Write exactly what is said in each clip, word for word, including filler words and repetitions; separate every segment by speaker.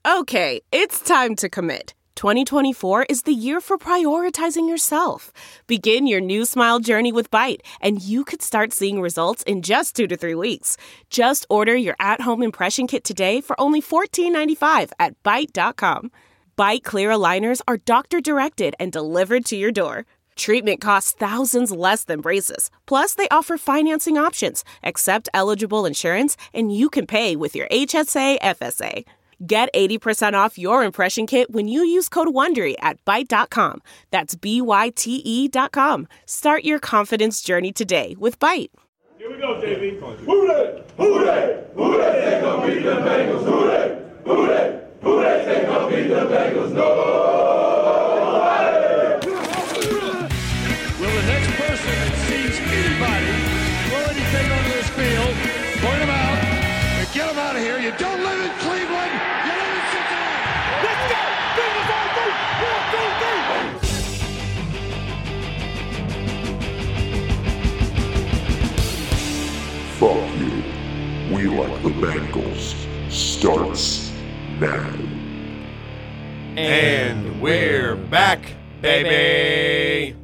Speaker 1: Okay, it's time to commit. twenty twenty-four is the year for prioritizing yourself. Begin your new smile journey with Byte, and you could start seeing results in just two to three weeks. Just order your at-home impression kit today for only fourteen ninety-five at byte dot com. Byte clear aligners are doctor-directed and delivered to your door. Treatment costs thousands less than braces. Plus, they offer financing options, accept eligible insurance, and you can pay with your H S A F S A. Get eighty percent off your impression kit when you use code WONDERY at byte dot com. That's B Y T E dot com. Start your confidence journey today with Byte.
Speaker 2: Here we go, J B. Who they? Who they? Who they say gonna beat the Bengals? Who they? Who they? Who they say gonna beat the Bengals? Nobody!
Speaker 3: Will the next person that sees anybody throw anything onto this field, point them out, and get them out of here? You don't live in Cleveland. You live in Cincinnati. Let's go! Bengals on three! One, two, three!
Speaker 4: Fuck you. We like the Bengals. Starts now.
Speaker 5: And we're back, baby.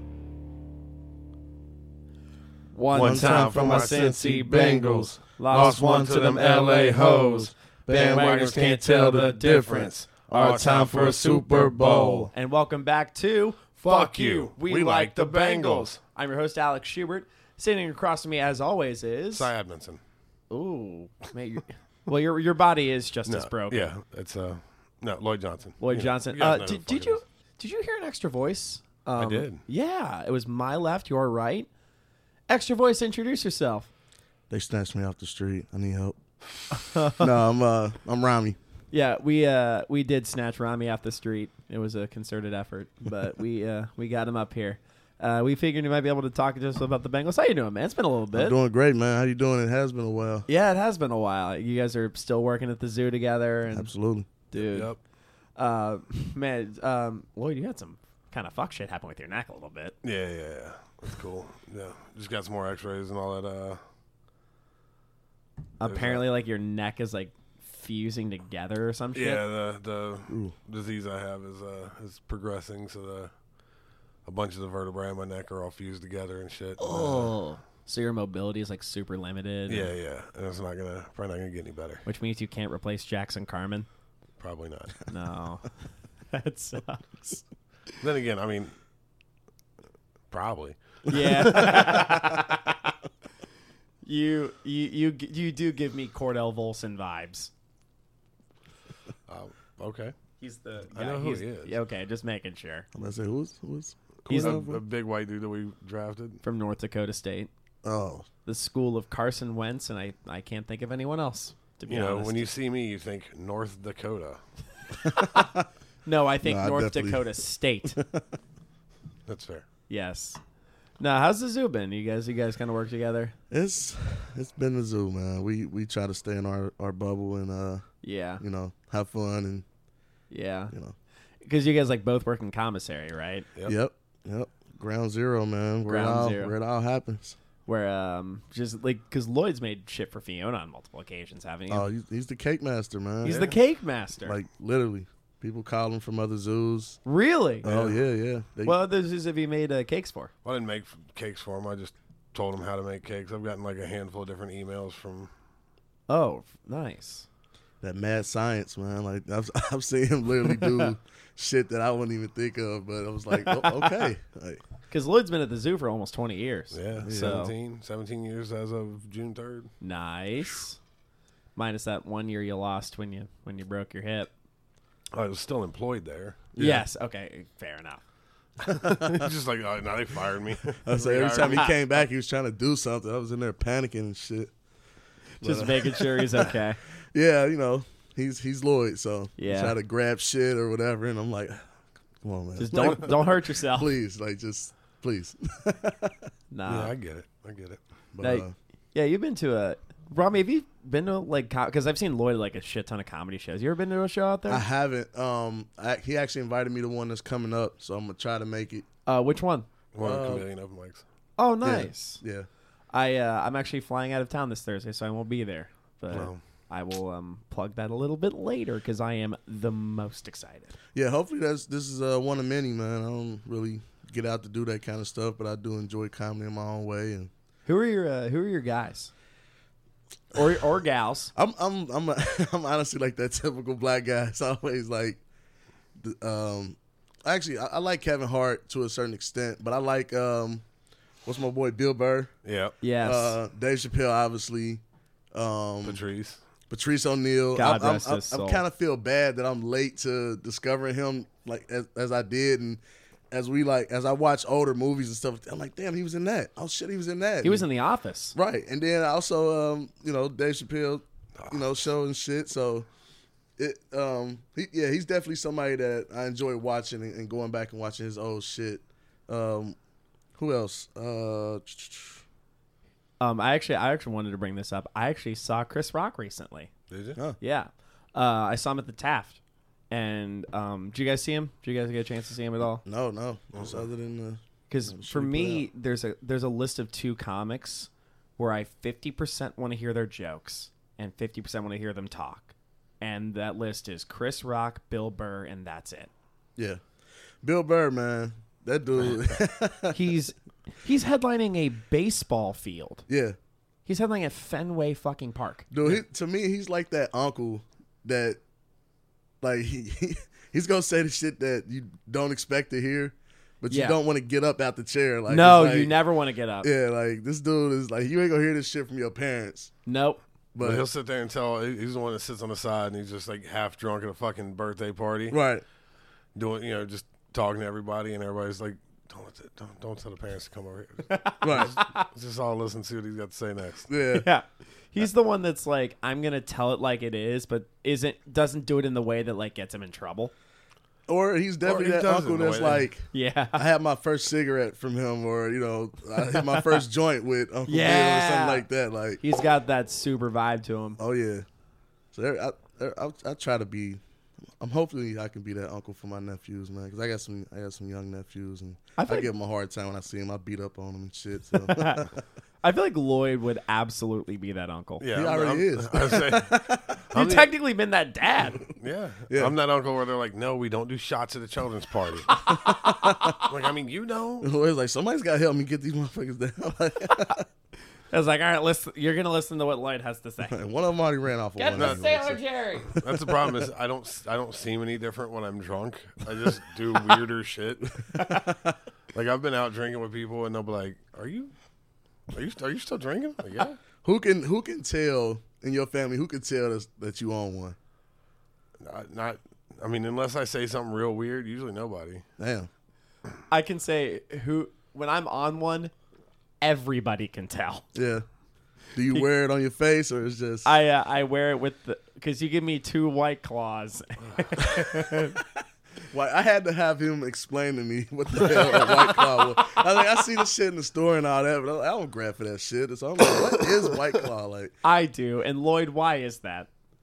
Speaker 6: One,
Speaker 5: One time for my Cincy Bengals. Lost one to them L A hoes. Bandwagons can't tell the difference. Our time for a Super Bowl.
Speaker 6: And welcome back to
Speaker 5: Fuck you. We like the Bengals.
Speaker 6: I'm your host, Alex Schubert. Sitting across from me, as always, is...
Speaker 5: Cy Edmondson.
Speaker 6: Ooh. Mate, you're... well, your your body is just
Speaker 5: No,
Speaker 6: as broke.
Speaker 5: yeah, it's uh, no Lloyd Johnson.
Speaker 6: Lloyd
Speaker 5: Yeah,
Speaker 6: Johnson.
Speaker 5: you guys
Speaker 6: Uh,
Speaker 5: know who
Speaker 6: did,
Speaker 5: the
Speaker 6: did
Speaker 5: fuck it
Speaker 6: you
Speaker 5: is.
Speaker 6: did you hear an extra voice? Um,
Speaker 5: I did.
Speaker 6: Yeah, it was my left, your right. Extra voice, introduce yourself.
Speaker 7: They snatched me off the street. I need help. no, I'm uh, I'm Rami.
Speaker 6: Yeah, we uh we did snatch Rami off the street. It was a concerted effort, but we uh we got him up here. Uh, we figured you might be able to talk to us about the Bengals. How you doing, man? It's been a little bit.
Speaker 7: I'm doing great, man. How you doing? It has been a while.
Speaker 6: Yeah, it has been a while. You guys are still working at the zoo together, and
Speaker 7: Absolutely.
Speaker 6: dude,
Speaker 5: Yep.
Speaker 6: uh, man, um, Lloyd, you had some kind of fuck shit happen with your neck a little bit.
Speaker 5: Yeah, yeah, yeah. That's cool. Yeah, just got some more X-rays and all that. Uh,
Speaker 6: Apparently, like your neck is like fusing together or some shit.
Speaker 5: yeah, the the Ooh. disease I have is uh is progressing, so the a bunch of the vertebrae in my neck are all fused together and shit.
Speaker 6: Oh, so your mobility is like super limited.
Speaker 5: Yeah, yeah, and it's not gonna probably not gonna get any better.
Speaker 6: Which means you can't replace Jackson Carmen.
Speaker 5: Probably not.
Speaker 6: No, that sucks.
Speaker 5: Then again, I mean, probably.
Speaker 6: Yeah. you, you you you do give me Cordell Volson vibes.
Speaker 5: Um, okay.
Speaker 6: He's the
Speaker 5: I know who he is.
Speaker 6: Yeah, okay, just making sure.
Speaker 7: I'm gonna say who's who's.
Speaker 6: He's
Speaker 5: a,
Speaker 7: Cordell?
Speaker 5: a big white dude that we drafted.
Speaker 6: From North Dakota State,
Speaker 7: Oh,
Speaker 6: the school of Carson Wentz, and I, I can't think of anyone else, to be
Speaker 5: You know,
Speaker 6: honest.
Speaker 5: when you see me, you think North Dakota.
Speaker 6: no, I think
Speaker 7: No, I
Speaker 6: North
Speaker 7: definitely-
Speaker 6: Dakota State.
Speaker 5: That's fair.
Speaker 6: Yes. No, how's the zoo been? You guys, you guys kind of work together.
Speaker 7: it's it's been the zoo, man. We we try to stay in our, our bubble and uh
Speaker 6: Yeah,
Speaker 7: you know have fun and
Speaker 6: yeah.
Speaker 7: you know.
Speaker 6: Because you guys like both work in commissary, right?
Speaker 5: Yep.
Speaker 7: Yep. Yep. Ground zero, man. Where
Speaker 6: Ground
Speaker 7: it all
Speaker 6: zero.
Speaker 7: where it all happens.
Speaker 6: Where um, just like because Lloyd's made shit for Fiona on multiple occasions, haven't you?
Speaker 7: Oh, he's, he's the cake master, man.
Speaker 6: He's
Speaker 5: yeah.
Speaker 6: the cake master.
Speaker 7: Like literally, people call him from other zoos.
Speaker 6: really?
Speaker 7: Oh yeah, yeah. They,
Speaker 6: What other zoos have you made uh, cakes for?
Speaker 5: Well, I didn't make f- cakes for him. I just told him how to make cakes. I've gotten like a handful of different emails from.
Speaker 6: Oh, nice.
Speaker 7: that mad science, man. Like I've I've seen him literally do shit that I wouldn't even think of, but I was like, oh, okay. Like,
Speaker 6: Because Lloyd's been at the zoo for almost twenty years.
Speaker 5: Yeah,
Speaker 6: So-
Speaker 5: seventeen, seventeen years as of June third.
Speaker 6: Nice. Minus that one year you lost when you when you broke your hip.
Speaker 5: I was still employed there.
Speaker 6: Yes. Okay. Fair enough.
Speaker 5: Just like, oh, now they fired me.
Speaker 7: I was like, every
Speaker 5: Rehired
Speaker 7: time
Speaker 5: me.
Speaker 7: he came back, he was trying to do something. I was in there panicking and shit.
Speaker 6: Just
Speaker 7: But, uh,
Speaker 6: making sure he's okay.
Speaker 7: Yeah, you know, he's he's Lloyd, so
Speaker 6: Yeah.
Speaker 7: try to grab shit or whatever, and I'm like, come on, man,
Speaker 6: Just
Speaker 7: Like,
Speaker 6: don't don't hurt yourself.
Speaker 7: please, like just please.
Speaker 6: Nah.
Speaker 5: Yeah, I get it. I get it.
Speaker 7: But,
Speaker 6: Now,
Speaker 7: uh,
Speaker 6: yeah, you've been to a. Robbie, have you been to like? Because I've seen Lloyd at, like a shit ton of comedy shows. You ever been to a show out there?
Speaker 7: I haven't. Um, I, he actually invited me to one that's coming up, so I'm gonna try to make it.
Speaker 6: uh, which one?
Speaker 5: One of
Speaker 7: Uh,
Speaker 5: the chameleon open mics.
Speaker 6: Oh, nice.
Speaker 7: Yeah,
Speaker 6: I uh, I'm actually flying out of town this Thursday, so I won't be there. But
Speaker 5: Well,
Speaker 6: I will um, plug that a little bit later because I am the most excited.
Speaker 7: Yeah, hopefully that's this is uh, one of many, man. I don't really get out to do that kind of stuff, but I do enjoy comedy in my own way. And
Speaker 6: Who are your uh, Who are your guys? Or or gals?
Speaker 7: I'm I'm I'm a, I'm honestly like that typical black guy. It's always like, the, um, actually I, I like Kevin Hart to a certain extent, but I like um, what's my boy Bill Burr,
Speaker 5: Yeah.
Speaker 6: Yes.
Speaker 7: uh, Dave Chappelle, obviously, um,
Speaker 5: Patrice.
Speaker 7: Patrice O'Neal.
Speaker 6: God
Speaker 7: I'm,
Speaker 6: rest
Speaker 7: I'm,
Speaker 6: his
Speaker 7: I'm,
Speaker 6: soul.
Speaker 7: I'm kind of feel bad that I'm late to discovering him like as, as I did, and as we like as I watch older movies and stuff, I'm like, damn, he was in that. Oh shit, he was in that.
Speaker 6: he was in The Office.
Speaker 7: right, and then also um, you know Dave Chappelle, you know show and shit. So it um he, yeah, he's definitely somebody that I enjoy watching and, and going back and watching his old shit. Um, who else? Uh.
Speaker 6: Um, I actually I actually wanted to bring this up. I actually saw Chris Rock recently.
Speaker 5: Did you?
Speaker 7: Huh.
Speaker 6: Yeah, uh, I saw him at the Taft. And um, did you guys see him? Did you guys get a chance to see him at all?
Speaker 7: No, no, just other than the.
Speaker 6: Because
Speaker 7: What should
Speaker 6: for
Speaker 7: we put
Speaker 6: me, there's a there's a list of two comics where I fifty percent want to hear their jokes and fifty percent want to hear them talk. And that list is Chris Rock, Bill Burr, and that's it.
Speaker 7: Yeah, Bill Burr, man, that dude.
Speaker 6: He's he's headlining a baseball field.
Speaker 7: yeah,
Speaker 6: He's headlining at Fenway fucking Park.
Speaker 7: dude. He, to me, he's like that uncle that, like, he, he he's gonna say the shit that you don't expect to hear, but you
Speaker 6: Yeah.
Speaker 7: don't want to get up out the chair. Like,
Speaker 6: no,
Speaker 7: it's like,
Speaker 6: you never want to get up.
Speaker 7: Yeah, like this dude is like, you ain't gonna hear this shit from your parents.
Speaker 6: Nope.
Speaker 5: But
Speaker 7: But
Speaker 5: he'll sit there and tell. He's the one that sits on the side and he's just like half drunk at a fucking birthday party,
Speaker 7: right,
Speaker 5: doing you know just talking to everybody, and everybody's like, "Don't let the- don't don't tell the parents to come over here.
Speaker 7: right,
Speaker 5: Let's just all listen to see what he's got to say next."
Speaker 7: yeah,
Speaker 6: Yeah. He's the one that's like, I'm gonna tell it like it is, but isn't doesn't do it in the way that like gets him in trouble.
Speaker 7: or he's definitely
Speaker 5: he
Speaker 7: that
Speaker 5: does
Speaker 7: uncle
Speaker 5: it in a
Speaker 7: that's
Speaker 5: way that-
Speaker 7: like,
Speaker 6: Yeah.
Speaker 7: I had my first cigarette from him, or you know, I hit my first joint with Uncle Bill or
Speaker 6: Yeah.
Speaker 7: something like that. Like,
Speaker 6: He's got that super vibe to him.
Speaker 7: oh yeah. So there, I, there, I, I try to be. I'm hopefully I can be that uncle for my nephews, man. Because I got some, I got some young nephews, and
Speaker 6: I
Speaker 7: I,
Speaker 6: think-
Speaker 7: give them a hard time when I see them. I beat up on them and shit. So.
Speaker 6: I feel like Lloyd would absolutely be that uncle.
Speaker 5: Yeah,
Speaker 7: He
Speaker 5: I'm-
Speaker 7: already
Speaker 5: I'm-
Speaker 7: is.
Speaker 5: I was saying,
Speaker 6: You've technically been that dad.
Speaker 5: yeah.
Speaker 7: Yeah.
Speaker 5: I'm that uncle where they're like, "No, we don't do shots at a children's party." Like, I mean, you know,
Speaker 7: It's like somebody's got to help me get these motherfuckers down.
Speaker 6: I was like, all right, listen. You're gonna listen to what Lloyd has to say.
Speaker 7: One of them already ran off. Of
Speaker 6: Get
Speaker 7: one
Speaker 6: the
Speaker 7: anyway,
Speaker 6: Sailor Jerry.
Speaker 5: that's the problem. Is I don't I don't seem any different when I'm drunk. I just do weirder shit. Like I've been out drinking with people, and they'll be like, "Are you, are you, are you still drinking?" Like, yeah.
Speaker 7: Who can who can tell in your family? Who can tell us that you own one?
Speaker 5: Not, not. I mean, unless I say something real weird, usually nobody.
Speaker 7: Damn.
Speaker 6: I can say who when I'm on one, everybody can tell.
Speaker 7: Yeah. Do you wear it on your face or it's just?
Speaker 6: I uh, I wear it with the because you give me two White Claws.
Speaker 7: Why I had to have him explain to me what the hell a White Claw was. I was like, I see the shit in the store and all that, but I, like, I don't grab for that shit. So I'm like, what is White Claw like?
Speaker 6: I do, and Lloyd, why is that?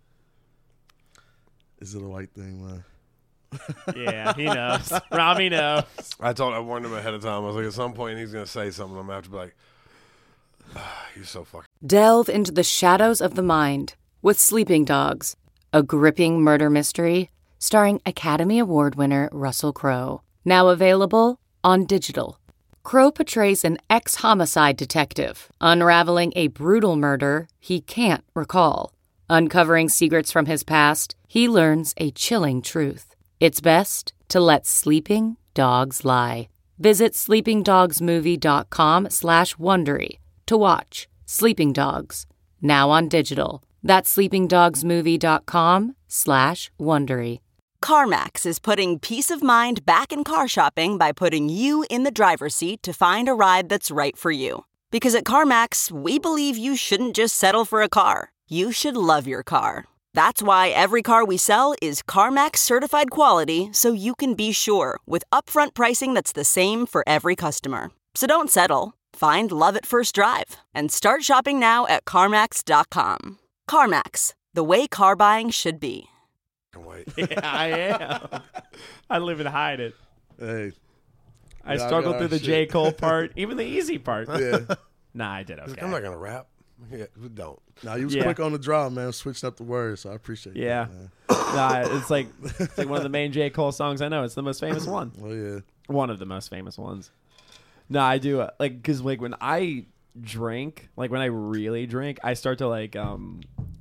Speaker 7: Is it a white thing, man?
Speaker 6: Yeah, he knows. Rami knows.
Speaker 5: I told I warned him ahead of time. I was like, at some point he's gonna say something. I'm gonna have to be like, ah, "You're so fucking."
Speaker 8: Delve into the shadows of the mind with Sleeping Dogs, a gripping murder mystery starring Academy Award winner Russell Crowe. Now available on digital. Crowe portrays an ex-homicide detective unraveling a brutal murder he can't recall. Uncovering secrets from his past, he learns a chilling truth. It's best to let sleeping dogs lie. Visit sleepingdogsmovie.com slash Wondery to watch Sleeping Dogs, now on digital. That's sleepingdogsmovie.com slash Wondery.
Speaker 9: CarMax is putting peace of mind back in car shopping by putting you in the driver's seat to find a ride that's right for you. Because at CarMax, we believe you shouldn't just settle for a car. You should love your car. That's why every car we sell is CarMax certified quality, so you can be sure with upfront pricing that's the same for every customer. So don't settle. Find love at first drive and start shopping now at CarMax dot com. CarMax, the way car buying should be.
Speaker 5: White.
Speaker 6: Yeah, I am. I live and hide it.
Speaker 7: Hey.
Speaker 6: I
Speaker 7: Yeah, I
Speaker 6: struggled
Speaker 7: got
Speaker 6: through
Speaker 7: our
Speaker 6: the J.
Speaker 7: shit.
Speaker 6: Cole part, even the easy part.
Speaker 7: Yeah.
Speaker 6: Nah, I did
Speaker 5: He's
Speaker 6: okay.
Speaker 5: like, I'm not gonna rap. Yeah, but don't.
Speaker 7: Nah, you was
Speaker 6: Yeah.
Speaker 7: quick on the draw, man. Switching up the words, so I appreciate
Speaker 6: Yeah.
Speaker 7: that, man.
Speaker 6: Nah, it's like it's like one of the main J. Cole songs I know. It's the most famous one.
Speaker 7: Oh yeah.
Speaker 6: One of the most famous ones. No, I do uh, like because like when I drink, like when I really drink, I start to like um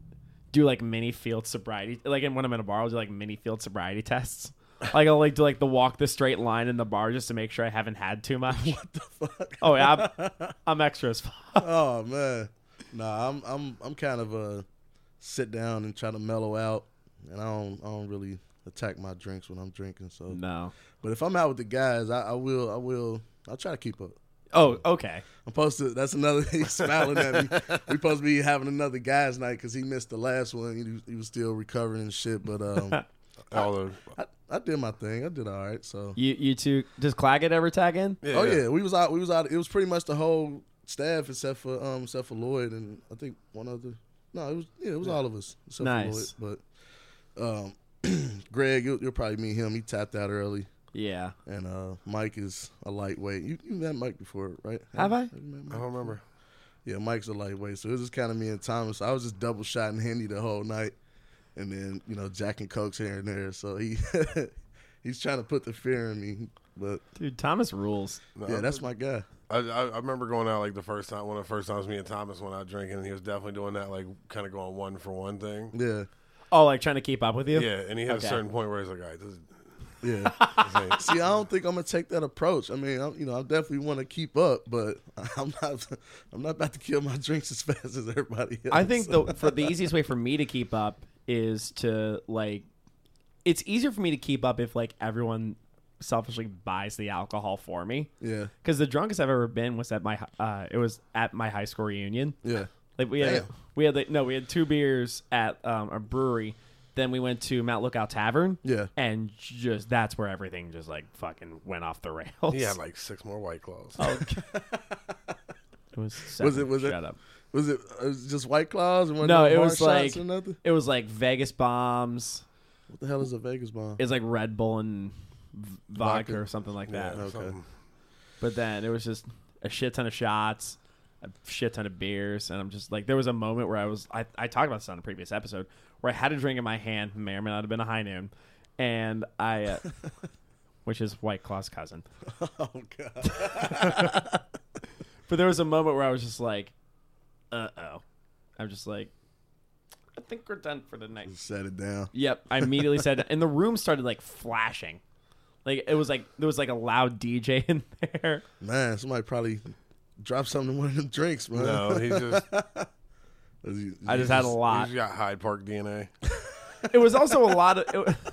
Speaker 6: do like mini field sobriety. Like and when I'm in a bar, I'll do like mini field sobriety tests. Like I'll like do like the walk the straight line in the bar just to make sure I haven't had too much.
Speaker 7: What the fuck?
Speaker 6: Oh yeah, I'm, I'm extra as fuck.
Speaker 7: Oh man. Nah, I'm I'm I'm kind of a sit down and try to mellow out, and I don't I don't really attack my drinks when I'm drinking. So
Speaker 6: No.
Speaker 7: but if I'm out with the guys, I, I will I will I'll try to keep up.
Speaker 6: Oh, okay.
Speaker 7: I'm supposed to. That's another. He's smiling at me. We supposed to be having another guys' night because he missed the last one. He, he was still recovering and shit. But um,
Speaker 5: All the
Speaker 7: I, I did my thing. I did all right. So
Speaker 6: You you two does Claggett ever tag in?
Speaker 5: yeah,
Speaker 7: oh yeah, we was out. We was out. It was pretty much the whole staff except for um except for Lloyd and I think one other. No, it was yeah, it was all of us except
Speaker 6: Nice.
Speaker 7: for Lloyd. But um, Greg, you'll, you'll probably meet him. He tapped out early.
Speaker 6: Yeah.
Speaker 7: And uh, Mike is a lightweight. You you met Mike before, right?
Speaker 6: Have I?
Speaker 7: you met
Speaker 5: I
Speaker 7: Mike?
Speaker 5: don't remember.
Speaker 7: Yeah, Mike's a lightweight, so it was just kind of me and Thomas. I was just double shotting Hendy the whole night, and then you know Jack and Cokes here and there. So he he's trying to put the fear in me, but
Speaker 6: Dude, Thomas rules.
Speaker 5: No,
Speaker 7: yeah, that's my guy.
Speaker 5: I, I I remember going out like the first time, one of the first times me and Thomas went out drinking, and he was definitely doing that, like kind of going one for one thing.
Speaker 7: Yeah,
Speaker 6: Oh, like trying to keep up with you?
Speaker 5: Yeah, and he had
Speaker 6: Okay.
Speaker 5: a certain point where he's like, all right, this is,
Speaker 7: yeah.
Speaker 5: this ain't-
Speaker 7: See, I don't think I'm gonna take that approach. I mean, I'm, you know, I definitely want to keep up, but I'm not. I'm not about to kill my drinks as fast as everybody else.
Speaker 6: I think the for the easiest way for me to keep up is to like it's easier for me to keep up if like everyone selfishly buys the alcohol for me.
Speaker 7: Yeah,
Speaker 6: Because the drunkest I've ever been was at my uh it was at my high school reunion.
Speaker 7: yeah.
Speaker 6: Like we had
Speaker 7: Damn.
Speaker 6: we had like no, we had two beers at um, a brewery. Then we went to Mount Lookout Tavern.
Speaker 7: Yeah.
Speaker 6: And just that's where everything just like fucking went off the rails.
Speaker 5: he had like six more White Claws.
Speaker 6: Oh, it was
Speaker 7: Was it- was it-
Speaker 6: shut up.
Speaker 7: Was it, it was just White Claws and
Speaker 6: No,
Speaker 7: no
Speaker 6: it
Speaker 7: bar
Speaker 6: was
Speaker 7: shots
Speaker 6: like
Speaker 7: or nothing?
Speaker 6: it was like Vegas bombs.
Speaker 7: What the hell is a Vegas bomb?
Speaker 6: It's like Red Bull and v- vodka,
Speaker 7: Vodka.
Speaker 6: or something like that.
Speaker 5: Yeah,
Speaker 7: okay.
Speaker 5: something.
Speaker 6: But then it was just a shit ton of shots, a shit ton of beers, and I'm just like, there was a moment where I was, I, I talked about this on a previous episode, where I had a drink in my hand, may or may not have been a High Noon, and I, uh, which is White Claw's cousin.
Speaker 7: Oh god.
Speaker 6: But there was a moment where I was just like, uh oh. I'm just like, I think we're done for the night.
Speaker 7: Set it down.
Speaker 6: Yep. I immediately said, and the room started like flashing. Like it was like, there was like a loud D J in there.
Speaker 7: Man, somebody probably dropped something in one of them drinks, man.
Speaker 5: No, he just
Speaker 6: I just had a lot.
Speaker 5: he's got Hyde Park D N A.
Speaker 6: It was also a lot of. It,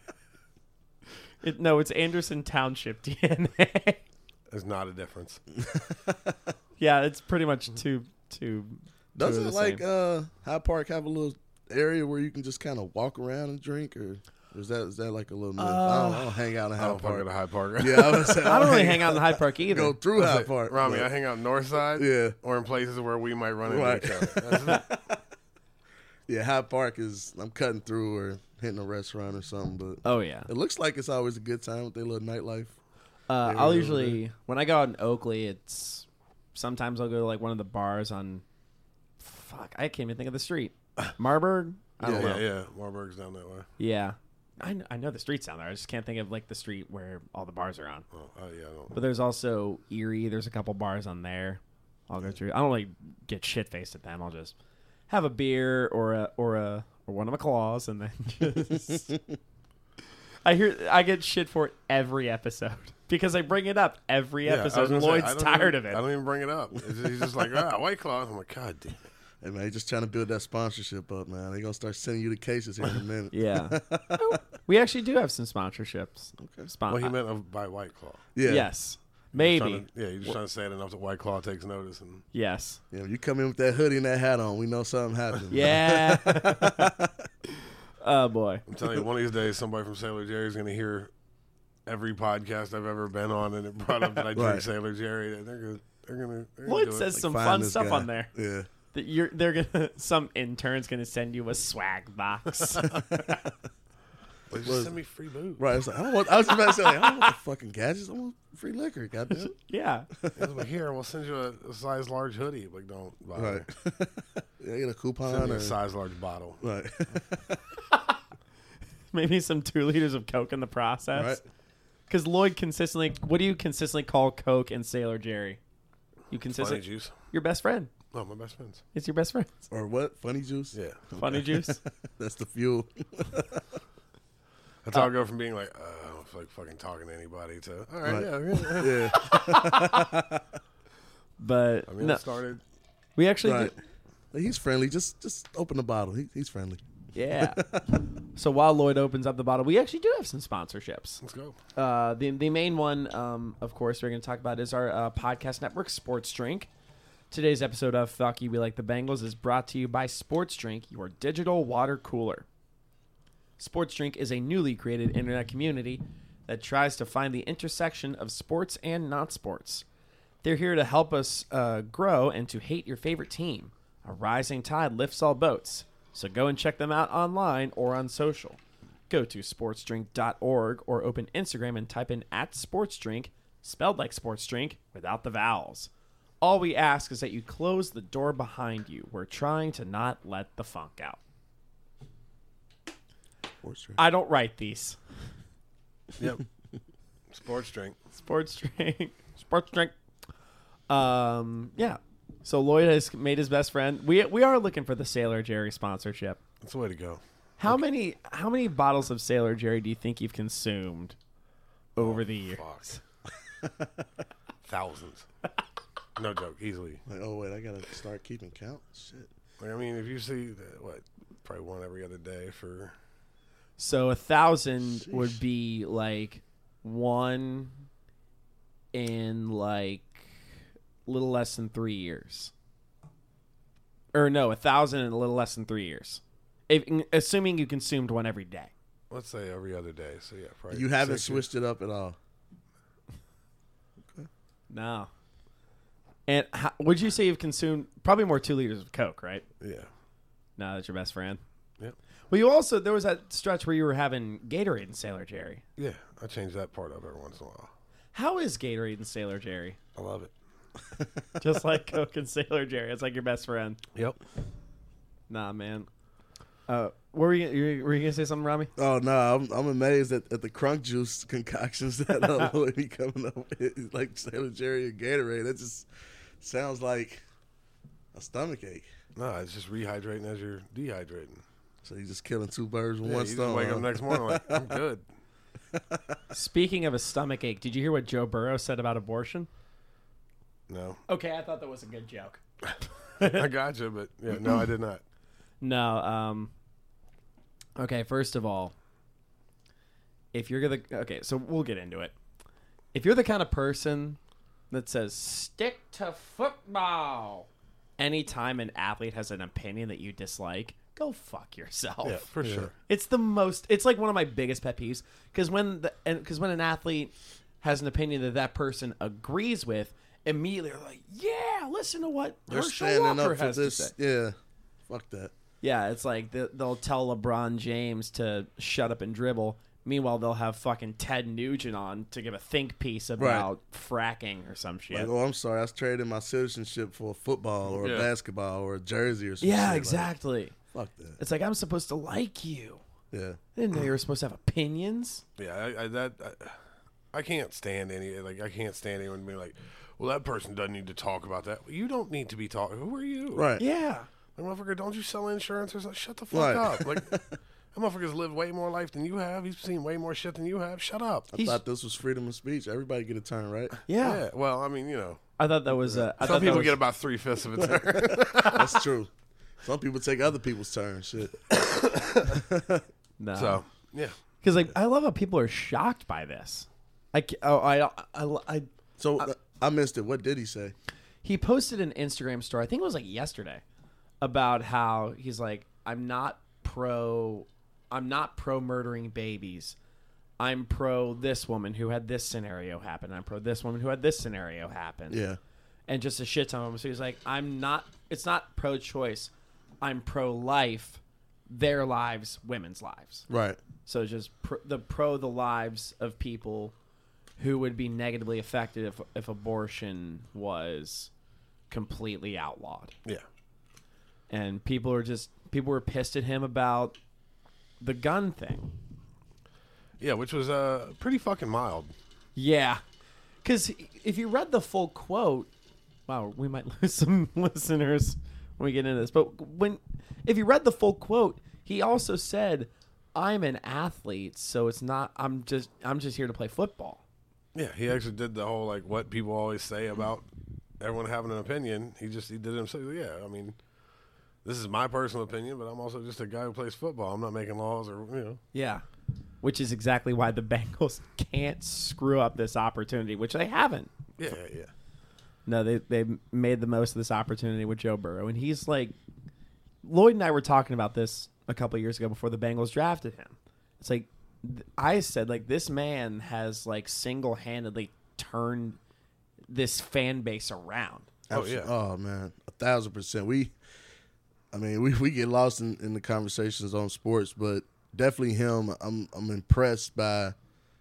Speaker 6: it, no, it's Anderson Township D N A.
Speaker 5: There's not a difference.
Speaker 6: Yeah, it's pretty much two, two.
Speaker 7: Doesn't
Speaker 6: two of the
Speaker 7: like
Speaker 6: same.
Speaker 7: uh, Hyde Park have a little area where you can just kind of walk around and drink, or is that is that like a little myth? I, don't, I don't hang out in
Speaker 5: I don't
Speaker 7: Hyde
Speaker 5: fuck
Speaker 7: Park.
Speaker 5: at Hyde Park.
Speaker 7: Yeah, I, was saying,
Speaker 6: I don't really hang out in Hyde Park either.
Speaker 7: Go through
Speaker 5: That's
Speaker 7: Hyde
Speaker 5: it.
Speaker 7: Park,
Speaker 5: Rami,
Speaker 7: but-
Speaker 5: I hang out north side,
Speaker 7: Yeah.
Speaker 5: or in places where we might run into
Speaker 7: Right.
Speaker 5: each other. That's it.
Speaker 7: Yeah, Hyde Park is I'm cutting through or hitting a restaurant or something, but
Speaker 6: Oh yeah.
Speaker 7: it looks like it's always a good time with their little nightlife.
Speaker 6: Uh,
Speaker 7: They
Speaker 6: I'll
Speaker 7: were
Speaker 6: usually when I go out in Oakley, it's sometimes I'll go to like one of the bars on. Fuck, I can't even think of the street. Marburg. I don't
Speaker 5: yeah,
Speaker 6: know.
Speaker 5: yeah, yeah. Marburg's down that way.
Speaker 6: Yeah. I know, I know the streets down there. I just can't think of like the street where all the bars are on.
Speaker 5: Oh, oh yeah, I don't.
Speaker 6: But there's also Erie. There's a couple bars on there. I'll go through. I don't like get shit faced at them. I'll just have a beer or a or a or one of my claws, and then just. I hear I get shit for it every episode because I bring it up every
Speaker 5: Yeah, I was
Speaker 6: episode.
Speaker 5: gonna say,
Speaker 6: Lloyd's
Speaker 5: I don't
Speaker 6: tired
Speaker 5: even-
Speaker 6: of it.
Speaker 5: I don't even bring it up. It's just, he's just like, ah, White Claw. I'm like, God damn.
Speaker 7: Hey man, just trying to build that sponsorship up, man. They're gonna start sending you the cases here in a minute.
Speaker 6: Yeah, we actually do have some sponsorships. Okay, Spon-
Speaker 5: Well, he meant of, by White Claw.
Speaker 7: Yeah.
Speaker 6: yes,
Speaker 5: He's
Speaker 6: maybe
Speaker 5: trying to- yeah, you're just trying to say it enough that White Claw takes notice. And
Speaker 6: yes.
Speaker 7: Yeah, when you come in with that hoodie and that hat on, we know something happened.
Speaker 6: Yeah. Oh boy.
Speaker 5: I'm telling you, one of these days, somebody from Sailor Jerry's going to hear every podcast I've ever been on, and it brought up that I drink
Speaker 7: Right.
Speaker 5: Sailor Jerry. And they're going they're gonna, they're gonna
Speaker 6: Lloyd
Speaker 5: do it.
Speaker 6: says some
Speaker 7: Find
Speaker 6: fun
Speaker 7: this
Speaker 6: stuff
Speaker 7: guy.
Speaker 6: on there.
Speaker 7: Yeah.
Speaker 6: That you're they're gonna some intern's gonna send you a swag box.
Speaker 5: Like, just send me free booze.
Speaker 7: Right. It's like, I don't want. I was about to say, like, I don't want the fucking gadgets. I want free liquor. Goddamn.
Speaker 6: Yeah.
Speaker 5: It's like, here, we'll send you a, a size large hoodie. Like, don't bother.
Speaker 7: Right. Yeah, get a coupon
Speaker 5: Send me
Speaker 7: or
Speaker 5: a size large bottle.
Speaker 7: right.
Speaker 6: Maybe some two liters of Coke in the process.
Speaker 7: Right.
Speaker 6: Because Lloyd consistently, what do you consistently call Coke and Sailor Jerry? You
Speaker 5: Funny
Speaker 6: consistently,
Speaker 5: juice.
Speaker 6: your best friend.
Speaker 5: Oh, my best friends.
Speaker 6: It's your best friend.
Speaker 7: Or what? Funny juice.
Speaker 5: Yeah.
Speaker 6: Funny juice.
Speaker 7: That's the fuel.
Speaker 5: That's how I go from being like, uh, I don't feel like fucking talking to anybody to, all right,
Speaker 7: Right.
Speaker 5: yeah, yeah.
Speaker 7: Yeah.
Speaker 6: But
Speaker 5: I mean,
Speaker 6: no,
Speaker 5: it started.
Speaker 6: we actually
Speaker 7: Right.
Speaker 6: do,
Speaker 7: Like, he's friendly. Just just open the bottle. He, he's friendly.
Speaker 6: yeah. So while Lloyd opens up the bottle, we actually do have some sponsorships.
Speaker 5: Let's go.
Speaker 6: Uh, the the main one, um, of course, we're going to talk about is our uh, podcast network, Sports Drink. Today's episode of Fuck You, We Like the Bengals is brought to you by Sports Drink, your digital water cooler. Sports Drink is a newly created internet community that tries to find the intersection of sports and not sports. They're here to help us uh, grow and to hate your favorite team. A rising tide lifts all boats. So go and check them out online or on social. Go to sports drink dot org or open Instagram and type in at sportsdrink, spelled like sports drink, without the vowels. All we ask is that you close the door behind you. We're trying to not let the funk out.
Speaker 7: Sports drink.
Speaker 6: I don't write these.
Speaker 5: Yep. Sports drink.
Speaker 6: Sports drink. Sports drink. Um, yeah. So Lloyd has made his best friend. We we are looking for the Sailor Jerry sponsorship.
Speaker 5: That's the way to go.
Speaker 6: How many how many bottles of Sailor Jerry do you think you've consumed over the years?
Speaker 5: Fuck. Thousands. No joke. Easily.
Speaker 7: Like, oh wait, I gotta start keeping count. Shit.
Speaker 5: Like, I mean, if you see that, what, probably one every other day for.
Speaker 6: So a thousand
Speaker 7: Sheesh.
Speaker 6: would be like one in like a little less than three years. Or no, a thousand in a little less than three years. If, assuming you consumed one every day.
Speaker 5: Let's say every other day. So yeah, probably.
Speaker 7: You haven't
Speaker 5: six
Speaker 7: switched it up at all.
Speaker 6: No. And how, would you say you've consumed probably more two liters of Coke, right?
Speaker 5: years. Yeah.
Speaker 6: No, that's your best friend.
Speaker 5: Yep.
Speaker 6: Well, you also, there was that stretch where you were having Gatorade and Sailor Jerry.
Speaker 5: Yeah. I change that part up every once in a while.
Speaker 6: How is Gatorade and Sailor Jerry?
Speaker 5: I love it.
Speaker 6: Just like Coke and Sailor Jerry. It's like your best friend.
Speaker 5: Yep.
Speaker 6: Nah, man. Uh, what were you, you were you gonna say something, Rami?
Speaker 7: Oh no, I'm I'm amazed at, at the crunk juice concoctions that uh, Lloyd be coming up with, like Sailor Jerry and Gatorade. That just sounds like a stomach ache.
Speaker 5: No, it's just rehydrating as you're dehydrating.
Speaker 7: So you're just killing two birds with
Speaker 5: Yeah,
Speaker 7: one
Speaker 5: you
Speaker 7: stone.
Speaker 5: just wake
Speaker 7: huh?
Speaker 5: up next morning like, I'm good.
Speaker 6: Speaking of a stomach ache, did you hear what Joe Burrow said about abortion?
Speaker 5: No.
Speaker 6: Okay, I thought that was a good joke.
Speaker 5: I got you, but yeah, no, I did not.
Speaker 6: No, um okay, first of all, if you're gonna okay, so we'll get into it. If you're the kind of person that says stick to football anytime an athlete has an opinion that you dislike, go fuck yourself.
Speaker 5: Yeah, for sure.
Speaker 6: It's the most it's like one of my biggest pet peeves because when the and because when an athlete has an opinion that that person agrees with, immediately they're like, yeah, listen to what
Speaker 7: They're
Speaker 6: Herschel
Speaker 7: standing
Speaker 6: Walker
Speaker 7: up for
Speaker 6: has to
Speaker 7: this.
Speaker 6: say.
Speaker 7: Yeah, fuck that.
Speaker 6: Yeah, it's like the, they'll tell LeBron James to shut up and dribble. Meanwhile, they'll have fucking Ted Nugent on to give a think piece about fracking or some shit.
Speaker 7: Like, oh, I'm sorry, I was trading my citizenship for football or
Speaker 5: Yeah.
Speaker 7: basketball or a jersey or something.
Speaker 6: yeah,
Speaker 7: Like,
Speaker 6: exactly.
Speaker 7: fuck that.
Speaker 6: It's like, I'm supposed to like you.
Speaker 7: Yeah.
Speaker 6: I didn't know you were supposed to have opinions.
Speaker 5: Yeah, I, I that I, I can't stand any like I can't stand anyone being like, well, that person doesn't need to talk about that. Well, you don't need to be talking. Who are you?
Speaker 7: Right.
Speaker 6: Yeah.
Speaker 5: Like, motherfucker, don't you sell insurance or something? Shut the fuck
Speaker 7: Right.
Speaker 5: up. Like, that motherfucker's lived way more life than you have. He's seen way more shit than you have. Shut up.
Speaker 7: I
Speaker 6: He's-
Speaker 7: thought this was freedom of speech. Everybody get a turn, right?
Speaker 6: Yeah.
Speaker 5: Yeah. Well, I mean, you know,
Speaker 6: I thought that was. Uh, I
Speaker 5: some
Speaker 6: thought
Speaker 5: people
Speaker 6: that was,
Speaker 5: get about three fifths of a turn.
Speaker 7: That's true. Some people take other people's turn. Shit.
Speaker 6: no.
Speaker 5: So yeah,
Speaker 6: Because like I love how people are shocked by this. I ca- oh I I, I
Speaker 7: So uh, I missed it. What did he say?
Speaker 6: he posted an Instagram story. I think it was like yesterday about how he's like, I'm not pro, I'm not pro murdering babies. I'm pro this woman who had this scenario happen. I'm pro this woman who had this scenario happen.
Speaker 7: Yeah.
Speaker 6: And just a shit ton of them. So he's like, I'm not. It's not pro-choice. I'm pro-life. their lives, women's lives.
Speaker 7: Right.
Speaker 6: So it's just pr- the pro the lives of people who would be negatively affected if if abortion was completely outlawed.
Speaker 5: Yeah.
Speaker 6: And people are just people were pissed at him about the gun thing.
Speaker 5: Yeah, which was uh pretty fucking mild.
Speaker 6: Yeah. Because if you read the full quote, wow, we might lose some listeners when we get into this. But when, if you read the full quote, he also said, "I'm an athlete, so it's not. I'm just. I'm just here to play football."
Speaker 5: Yeah, he actually did the whole like what people always say about everyone having an opinion. He just he did it himself. Yeah, I mean, this is my personal opinion, but I'm also just a guy who plays football. I'm not making laws or you know.
Speaker 6: Yeah. Which is exactly why the Bengals can't screw up this opportunity, which they haven't.
Speaker 5: Yeah, yeah.
Speaker 6: No, they they made the most of this opportunity with Joe Burrow, and he's like, Lloyd and I were talking about this a couple of years ago before the Bengals drafted him. It's like I said, like this man has like single handedly turned this fan base around.
Speaker 5: Oh yeah.
Speaker 7: Oh man, a thousand percent. We, I mean, we, we get lost in, in the conversations on sports, but definitely him. I'm I'm impressed by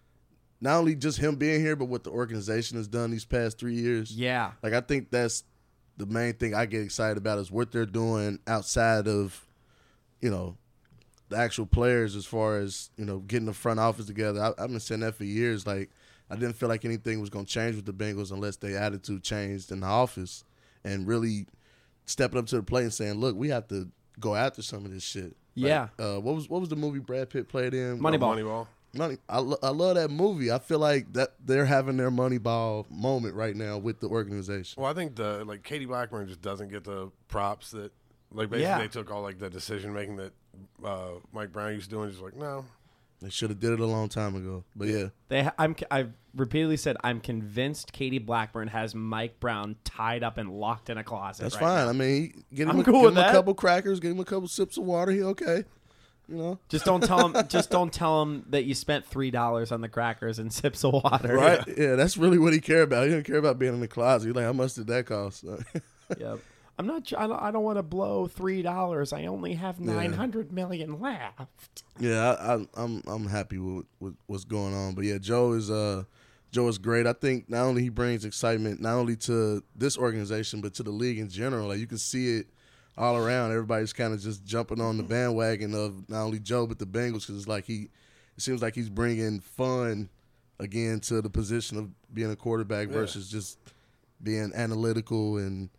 Speaker 7: not only just him being here, but what the organization has done these past three years.
Speaker 6: Yeah,
Speaker 7: like I think that's the main thing I get excited about is what they're doing outside of, you know, the actual players as far as you know getting the front office together. I, I've been saying that for years. Like I didn't feel like anything was going to change with the Bengals unless their attitude changed in the office and really stepping up to the plate and saying, "Look, we have to go after some of this shit."
Speaker 6: Yeah.
Speaker 7: Like, uh, what was what was the movie Brad Pitt played in?
Speaker 6: Moneyball.
Speaker 5: Moneyball.
Speaker 7: Money. I, lo- I love that movie. I feel like that they're having their Moneyball moment right now with the organization.
Speaker 5: Well, I think the like Katie Blackburn just doesn't get the props that like basically
Speaker 6: Yeah.
Speaker 5: they took all like the decision making that uh, Mike Brown used to do and just like no.
Speaker 7: They should have did it a long time ago. But yeah,
Speaker 6: They, ha- I'm, I've repeatedly said I'm convinced Katie Blackburn has Mike Brown tied up and locked in a closet.
Speaker 7: that's
Speaker 6: right
Speaker 7: fine.
Speaker 6: now.
Speaker 7: I mean, get him,
Speaker 6: I'm
Speaker 7: a,
Speaker 6: cool
Speaker 7: give
Speaker 6: with
Speaker 7: him a
Speaker 6: that.
Speaker 7: couple crackers, give him a couple sips of water. He okay. You know,
Speaker 6: Just don't tell him. Just don't tell him that you spent three dollars on the crackers and sips of water.
Speaker 7: right? Yeah, that's really what he care about. He don't care about being in the closet. He's like, how much did that cost?
Speaker 6: Yep. I'm not. I don't, I don't want to blow three dollars. I only have
Speaker 7: Yeah.
Speaker 6: nine hundred million left.
Speaker 7: Yeah, I, I, I'm I'm happy with, with what's going on. But yeah, Joe is uh Joe is great. I think not only he brings excitement not only to this organization but to the league in general. Like you can see it all around. Everybody's kind of just jumping on the bandwagon of not only Joe but the Bengals because it's like he it seems like he's bringing fun again to the position of being a quarterback
Speaker 5: Yeah.
Speaker 7: versus just being analytical and.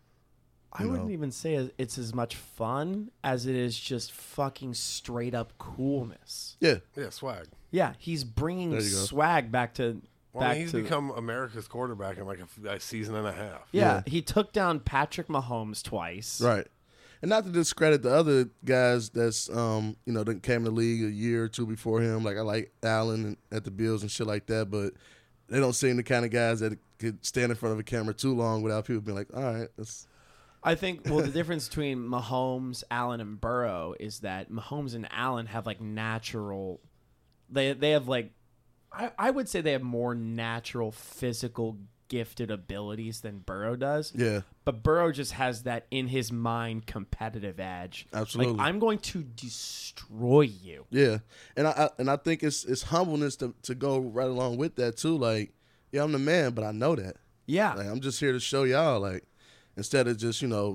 Speaker 6: I
Speaker 7: You
Speaker 6: wouldn't
Speaker 7: know.
Speaker 6: even say it's as much fun as it is just fucking straight up coolness.
Speaker 7: Yeah,
Speaker 5: Yeah, swag.
Speaker 6: Yeah, he's bringing
Speaker 7: There you go.
Speaker 6: swag back to
Speaker 5: Well, I
Speaker 6: back
Speaker 5: mean, he's
Speaker 6: to.
Speaker 5: become America's quarterback in like a, f- a season and a half.
Speaker 6: yeah, he took down Patrick Mahomes twice.
Speaker 7: right. And not to discredit the other guys that's um you know that came in the league a year or two before him. Like I like Allen at the Bills and shit like that, but they don't seem the kind of guys that could stand in front of a camera too long without people being like, all right, that's
Speaker 6: I think, well, the difference between Mahomes, Allen, and Burrow is that Mahomes and Allen have, like, natural... They they have, like... I, I would say they have more natural, physical, gifted abilities than Burrow does.
Speaker 7: yeah,
Speaker 6: But Burrow just has that in his mind competitive edge.
Speaker 7: Absolutely.
Speaker 6: Like, I'm going to destroy you.
Speaker 7: yeah. And I, I and I think it's it's humbleness to to go right along with that too. Like, yeah, I'm the man, but I know that.
Speaker 6: Yeah.
Speaker 7: Like I'm just here to show y'all. Like instead of just you know,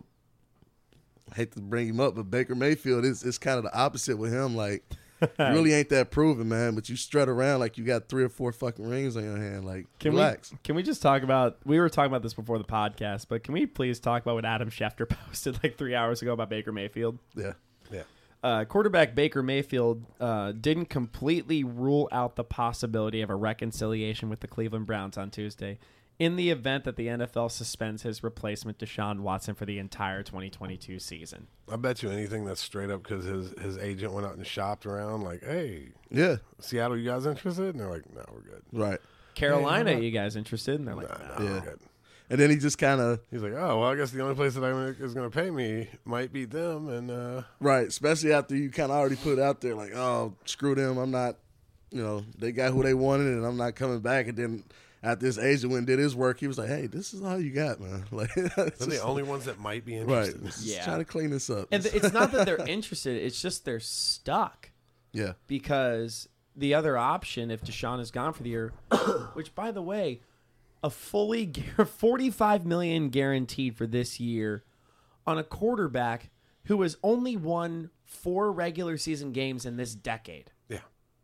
Speaker 7: I hate to bring him up, but Baker Mayfield is it's kind of the opposite with him. Like. You really ain't that proven, man, but you strut around like you got three or four fucking rings on your hand. Like,
Speaker 6: Can
Speaker 7: relax.
Speaker 6: we can we just talk about? We were talking about this before the podcast, but can we please talk about what Adam Schefter posted like three hours ago about Baker Mayfield?
Speaker 7: Yeah.
Speaker 5: Yeah.
Speaker 6: Uh, quarterback Baker Mayfield uh, didn't completely rule out the possibility of a reconciliation with the Cleveland Browns on Tuesday in the event that the N F L suspends his replacement Deshaun Watson for the entire twenty twenty-two season.
Speaker 5: I bet you anything that's straight up because his, his agent went out and shopped around like, hey,
Speaker 7: Yeah.
Speaker 5: Seattle, you guys interested? And they're like, no, we're good.
Speaker 7: Right.
Speaker 6: Carolina,
Speaker 5: Hey,
Speaker 6: you guys interested? And they're like,
Speaker 5: Nah,
Speaker 6: no.
Speaker 5: nah,
Speaker 7: Yeah.
Speaker 5: we're good.
Speaker 7: And then he just kind of,
Speaker 5: He's like, oh, well, I guess the only place that I is going to pay me might be them. And uh,
Speaker 7: right, especially after you kind of already put it out there like, oh, screw them. I'm not, you know, they got who they wanted and I'm not coming back. And then after his agent went and did his work, he was like, "Hey, this is all you got, man." Like,
Speaker 5: They're the only ones that might be
Speaker 7: right.
Speaker 5: interested.
Speaker 7: Just
Speaker 6: Yeah.
Speaker 7: trying to clean this up.
Speaker 6: And th- it's not that they're interested; it's just they're stuck.
Speaker 7: yeah,
Speaker 6: Because the other option, if Deshaun is gone for the year, which by the way, a fully forty-five million dollars guaranteed for this year on a quarterback who has only won four regular season games in this decade.
Speaker 5: Yeah.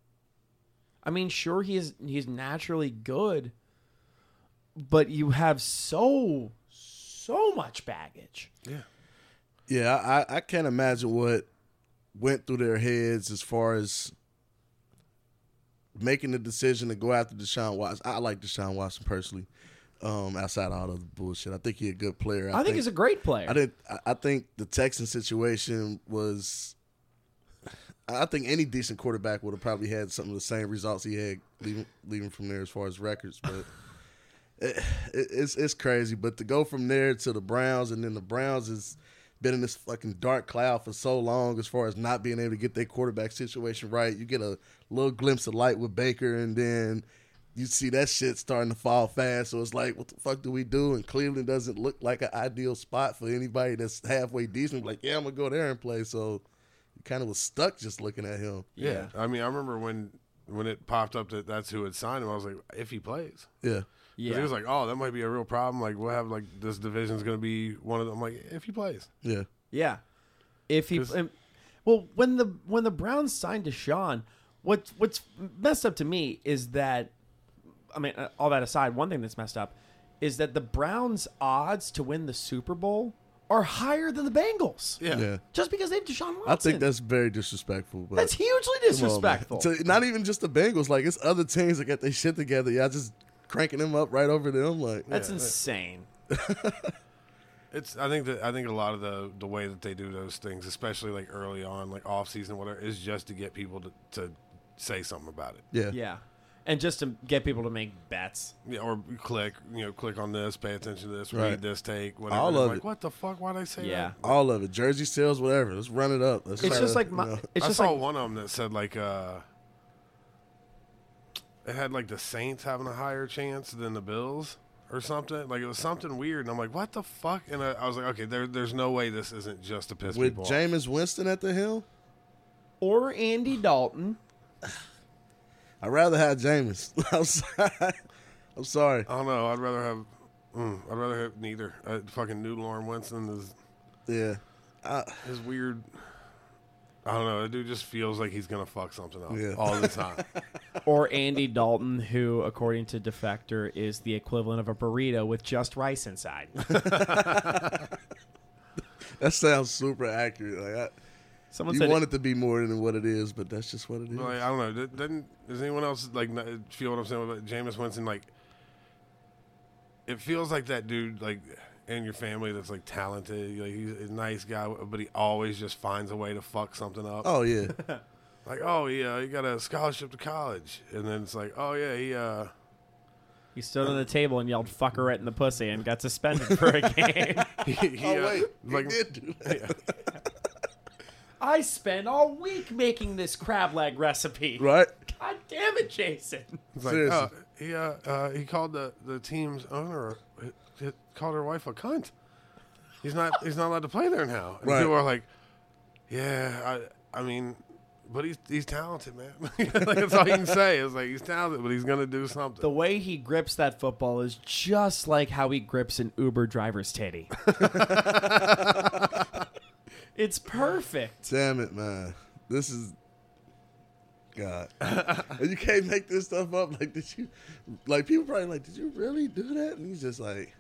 Speaker 6: I mean, sure, he is he's naturally good, but you have so so much baggage.
Speaker 5: Yeah.
Speaker 7: yeah. I, I can't imagine what went through their heads as far as making the decision to go after Deshaun Watson. I like Deshaun Watson personally. Um, outside of all of the bullshit, I think he's a good player.
Speaker 6: I, think, he's a great player.
Speaker 7: I didn't. I- I think the Texans situation was. I think any decent quarterback would have probably had some of the same results he had leaving, leaving from there as far as records. But it, it, it's it's crazy. But to go from there to the Browns, and then the Browns has been in this fucking dark cloud for so long as far as not being able to get their quarterback situation right. You get a little glimpse of light with Baker, and then you see that shit starting to fall fast. So it's like, what the fuck do we do? And Cleveland doesn't look like an ideal spot for anybody that's halfway decent. Like, yeah, I'm going to go there and play. So you kind of was stuck just looking at him.
Speaker 5: Yeah. I mean, I remember when when it popped up that that's who had signed him, I was like, if he plays.
Speaker 7: Yeah.
Speaker 5: 'Cause
Speaker 6: Yeah.
Speaker 5: he was like, oh, that might be a real problem. Like, we'll have, like, this division's going to be one of them. I'm like, if he plays.
Speaker 7: Yeah.
Speaker 6: Yeah, if he,
Speaker 5: 'Cause-
Speaker 6: um, well, when the when the Browns signed Deshaun, what what's messed up to me is that, I mean, uh, all that aside, one thing that's messed up is that the Browns' odds to win the Super Bowl are higher than the Bengals.
Speaker 5: Yeah.
Speaker 7: Yeah.
Speaker 6: Just because they have Deshaun Watson.
Speaker 7: I think that's very disrespectful. But
Speaker 6: that's hugely
Speaker 7: come on, man.
Speaker 6: disrespectful.
Speaker 7: To- not even just the Bengals. Like, it's other teams that got their shit together. Y'all just cranking them up right over them. Like,
Speaker 6: that's insane.
Speaker 5: It's. I think that I think a lot of the the way that they do those things, especially like early on, like off season, whatever, is just to get people to, to say something about it.
Speaker 7: yeah.
Speaker 6: Yeah, and just to get people to make bets.
Speaker 5: Yeah, or click, you know, click on this, pay attention to this,
Speaker 7: Right.
Speaker 5: read this, take whatever.
Speaker 7: All
Speaker 5: They're
Speaker 7: of
Speaker 5: like,
Speaker 7: it.
Speaker 5: what the fuck? Why'd I say
Speaker 6: Yeah.
Speaker 5: that?
Speaker 7: All of it. Jersey sales, whatever. Let's run it up. Let's
Speaker 6: It's
Speaker 7: try
Speaker 6: just
Speaker 7: to,
Speaker 6: like my.
Speaker 7: you know.
Speaker 6: It's
Speaker 5: I
Speaker 6: just
Speaker 5: saw
Speaker 6: like
Speaker 5: one of them that said like uh, it had like the Saints having a higher chance than the Bills or something. Like it was something weird, and I'm like, what the fuck? And I, I was like, okay, there, there's no way this isn't just to piss
Speaker 7: With
Speaker 5: people
Speaker 7: Jameis Winston at the helm,
Speaker 6: or Andy Dalton.
Speaker 7: I'd rather have Jameis. I'm sorry. I'm sorry.
Speaker 5: off. I don't know. I'd rather have. Mm, I'd rather have neither. Uh, fucking new Lauren Winston is
Speaker 7: Yeah. I,
Speaker 5: is weird. I don't know. That dude just feels like he's gonna fuck something up
Speaker 7: Yeah.
Speaker 5: all the time.
Speaker 6: Or Andy Dalton, who, according to Defector, is the equivalent of a burrito with just rice inside.
Speaker 7: that sounds super accurate. Like I,
Speaker 6: Someone
Speaker 7: you
Speaker 6: said
Speaker 7: want it to be more than what it is, but that's just what it is.
Speaker 5: Like, I don't know. Did- Doesn't does anyone else like n- feel what I'm saying about Jameis Winston? Like, it feels like that dude, like in your family, that's like talented. Like he's a nice guy, but he always just finds a way to fuck something up.
Speaker 7: Oh yeah.
Speaker 5: Like, oh yeah, he got a scholarship to college, and then it's like, oh yeah, he uh,
Speaker 6: he stood on the table and yelled "fuck her right in the pussy" and got suspended for a game.
Speaker 5: he, he,
Speaker 7: Oh
Speaker 5: uh,
Speaker 7: wait,
Speaker 5: like,
Speaker 7: he did do that.
Speaker 6: I spent all week making this crab leg recipe.
Speaker 7: Right?
Speaker 6: God damn it, Jason.
Speaker 5: it's like,
Speaker 7: Seriously.
Speaker 5: uh, he uh, uh, he called the the team's owner, he, he called her wife a cunt. He's not he's not allowed to play there now. And
Speaker 7: Right.
Speaker 5: people are like, yeah, I I mean. But he's he's talented, man. Like, that's all you can say. It's like he's talented, but he's gonna do something.
Speaker 6: The way he grips that football is just like how he grips an Uber driver's titty. It's perfect.
Speaker 7: Damn it, man. This is God. And you can't make this stuff up. Like, did you? Like, people probably like, did you really do that? And he's just like,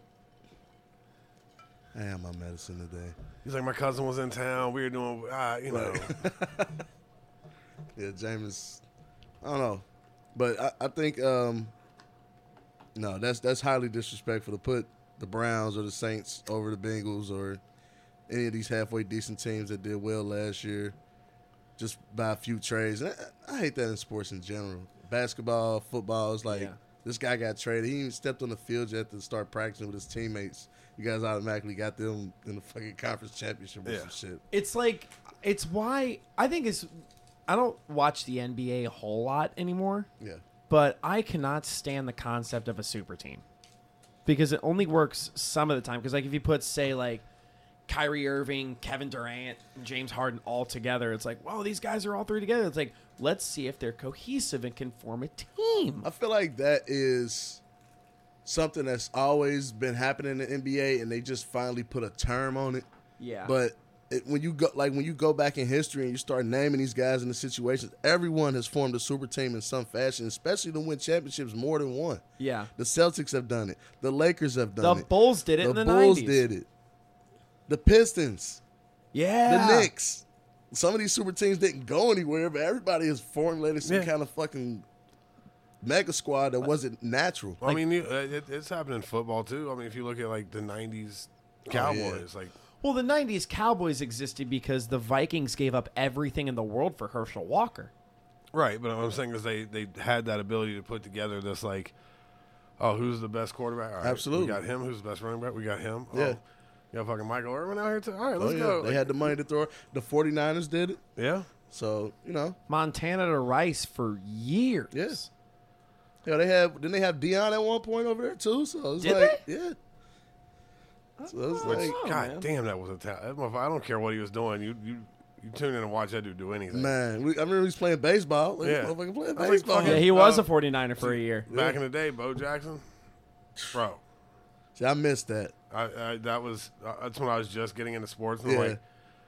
Speaker 7: I have my medicine today.
Speaker 5: He's like, my cousin was in town. We were doing, uh, you know.
Speaker 7: Right. Yeah, Jameis. I don't know, but I, I think um, no, that's that's highly disrespectful to put the Browns or the Saints over the Bengals or any of these halfway decent teams that did well last year just by a few trades. And I, I hate that in sports in general. Basketball, football, it's like
Speaker 6: Yeah.
Speaker 7: this guy got traded. He didn't even stepped on the field yet to start practicing with his teammates. You guys automatically got them in the fucking conference championship or
Speaker 5: Yeah.
Speaker 7: some shit.
Speaker 6: It's like, it's why I think it's, I don't watch the N B A a whole lot anymore.
Speaker 7: Yeah.
Speaker 6: but I cannot stand the concept of a super team because it only works some of the time. Because like if you put say like Kyrie Irving, Kevin Durant, and James Harden all together, it's like, wow, these guys are all three together. It's like, let's see if they're cohesive and can form a team.
Speaker 7: I feel like that is something that's always been happening in the N B A, and they just finally put a term on it.
Speaker 6: Yeah.
Speaker 7: But it, when you go like when you go back in history and you start naming these guys in the situations, everyone has formed a super team in some fashion, especially to win championships more than one.
Speaker 6: Yeah.
Speaker 7: The Celtics have done it. The Lakers have
Speaker 6: The
Speaker 7: done it.
Speaker 6: Bulls did it
Speaker 7: the
Speaker 6: in the
Speaker 7: Bulls
Speaker 6: nineties.
Speaker 7: did it. The Pistons.
Speaker 6: Yeah.
Speaker 7: The Knicks. Some of these super teams didn't go anywhere, but everybody has formulated some
Speaker 5: Yeah.
Speaker 7: kind of fucking mega squad that wasn't natural.
Speaker 5: Well, I mean, you, uh, it, it's happening in football too. I mean, if you look at like the nineties Cowboys, like
Speaker 6: Well, the nineties Cowboys existed because the Vikings gave up everything in the world for Herschel Walker.
Speaker 5: right. But what I'm saying is they they had that ability to put together this like, oh, who's the best quarterback? All right,
Speaker 7: Absolutely.
Speaker 5: we got him. Who's the best running back? We got him.
Speaker 7: Yeah.
Speaker 5: Oh, you got fucking Michael Irvin out here too. All right,
Speaker 7: Oh,
Speaker 5: let's
Speaker 7: yeah.
Speaker 5: go.
Speaker 7: They
Speaker 5: Like,
Speaker 7: had the money to throw. The 49ers did it.
Speaker 5: yeah.
Speaker 7: So, you know.
Speaker 6: Montana to Rice for years.
Speaker 7: Yes. Yeah, they have. Didn't they have Dion at one point over there too? So it's
Speaker 6: Did
Speaker 7: like, yeah. So it's
Speaker 5: Which,
Speaker 7: like,
Speaker 5: God
Speaker 6: man.
Speaker 5: damn, that was a talent. I don't care what he was doing. You you you tune in and watch that dude do anything.
Speaker 7: man, we, I remember he was playing baseball. Like,
Speaker 5: Yeah.
Speaker 7: motherfucking playing
Speaker 5: I think
Speaker 7: baseball.
Speaker 5: fucking-
Speaker 6: Yeah, he was
Speaker 5: Uh,
Speaker 6: a 49er for a year.
Speaker 5: Back in the day, Bo Jackson, bro.
Speaker 7: See, I missed that.
Speaker 5: I, I that was uh, that's when I was just getting into sports. And
Speaker 7: Yeah.
Speaker 5: I'm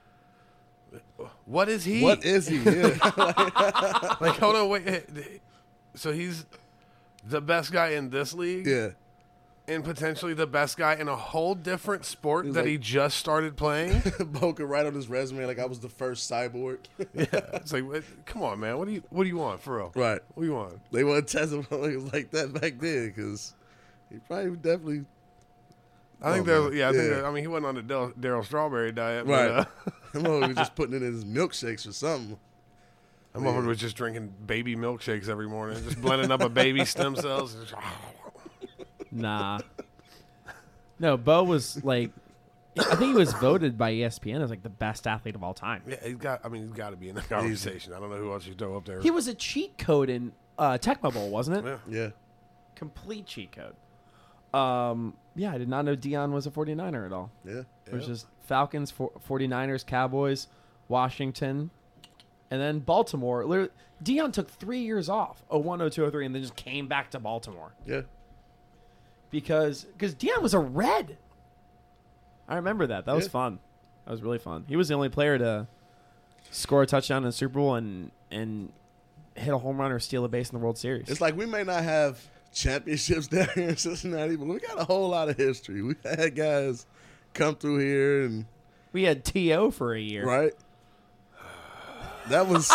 Speaker 5: like, what is he?
Speaker 7: What is he? Yeah.
Speaker 5: like, hold on, wait. eh, So he's the best guy in this league,
Speaker 7: yeah.
Speaker 5: and potentially the best guy in a whole different sport
Speaker 7: He's
Speaker 5: that
Speaker 7: like-
Speaker 5: he just started playing.
Speaker 7: Bo could write on his resume like I was the first cyborg.
Speaker 5: yeah, it's like, what- come on, man. What do you what do you want for real?
Speaker 7: Right.
Speaker 5: What do you want?
Speaker 7: They wouldn't test him like, like that back then because he probably would definitely.
Speaker 5: I think
Speaker 7: Oh,
Speaker 5: there.
Speaker 7: man.
Speaker 5: Yeah, I think.
Speaker 7: Yeah.
Speaker 5: There, I mean, he wasn't on the Del- Daryl Strawberry diet,
Speaker 7: Right.
Speaker 5: But, uh,
Speaker 7: That motherfucker was just putting it in his milkshakes or something.
Speaker 5: that motherfucker was just drinking baby milkshakes every morning, just blending up a baby stem cells.
Speaker 6: Nah. No, Bo was like, I think he was voted by E S P N as like the best athlete of all time.
Speaker 5: Yeah, he's got. I mean, he's got to be in the conversation. I don't know who else you throw up there.
Speaker 6: He was a cheat code in uh, Tecmo Bowl, wasn't it?
Speaker 5: Yeah.
Speaker 7: Yeah.
Speaker 6: Complete cheat code. Um, yeah, I did not know Dion was a 49er at all.
Speaker 7: Yeah.
Speaker 6: It was just Falcons, for- 49ers, Cowboys, Washington, and then Baltimore. Literally, Dion took three years off, oh one, oh two, oh three, and then just came back to Baltimore.
Speaker 7: Yeah.
Speaker 6: Because because Dion was a Red. I remember that. That was
Speaker 7: Yeah.
Speaker 6: fun. That was really fun. He was the only player to score a touchdown in the Super Bowl and, and hit a home run or steal a base in the World Series.
Speaker 7: It's like we may not have championships down here in Cincinnati, but we got a whole lot of history. We had guys come through here and
Speaker 6: we had T O for a year.
Speaker 7: right. That was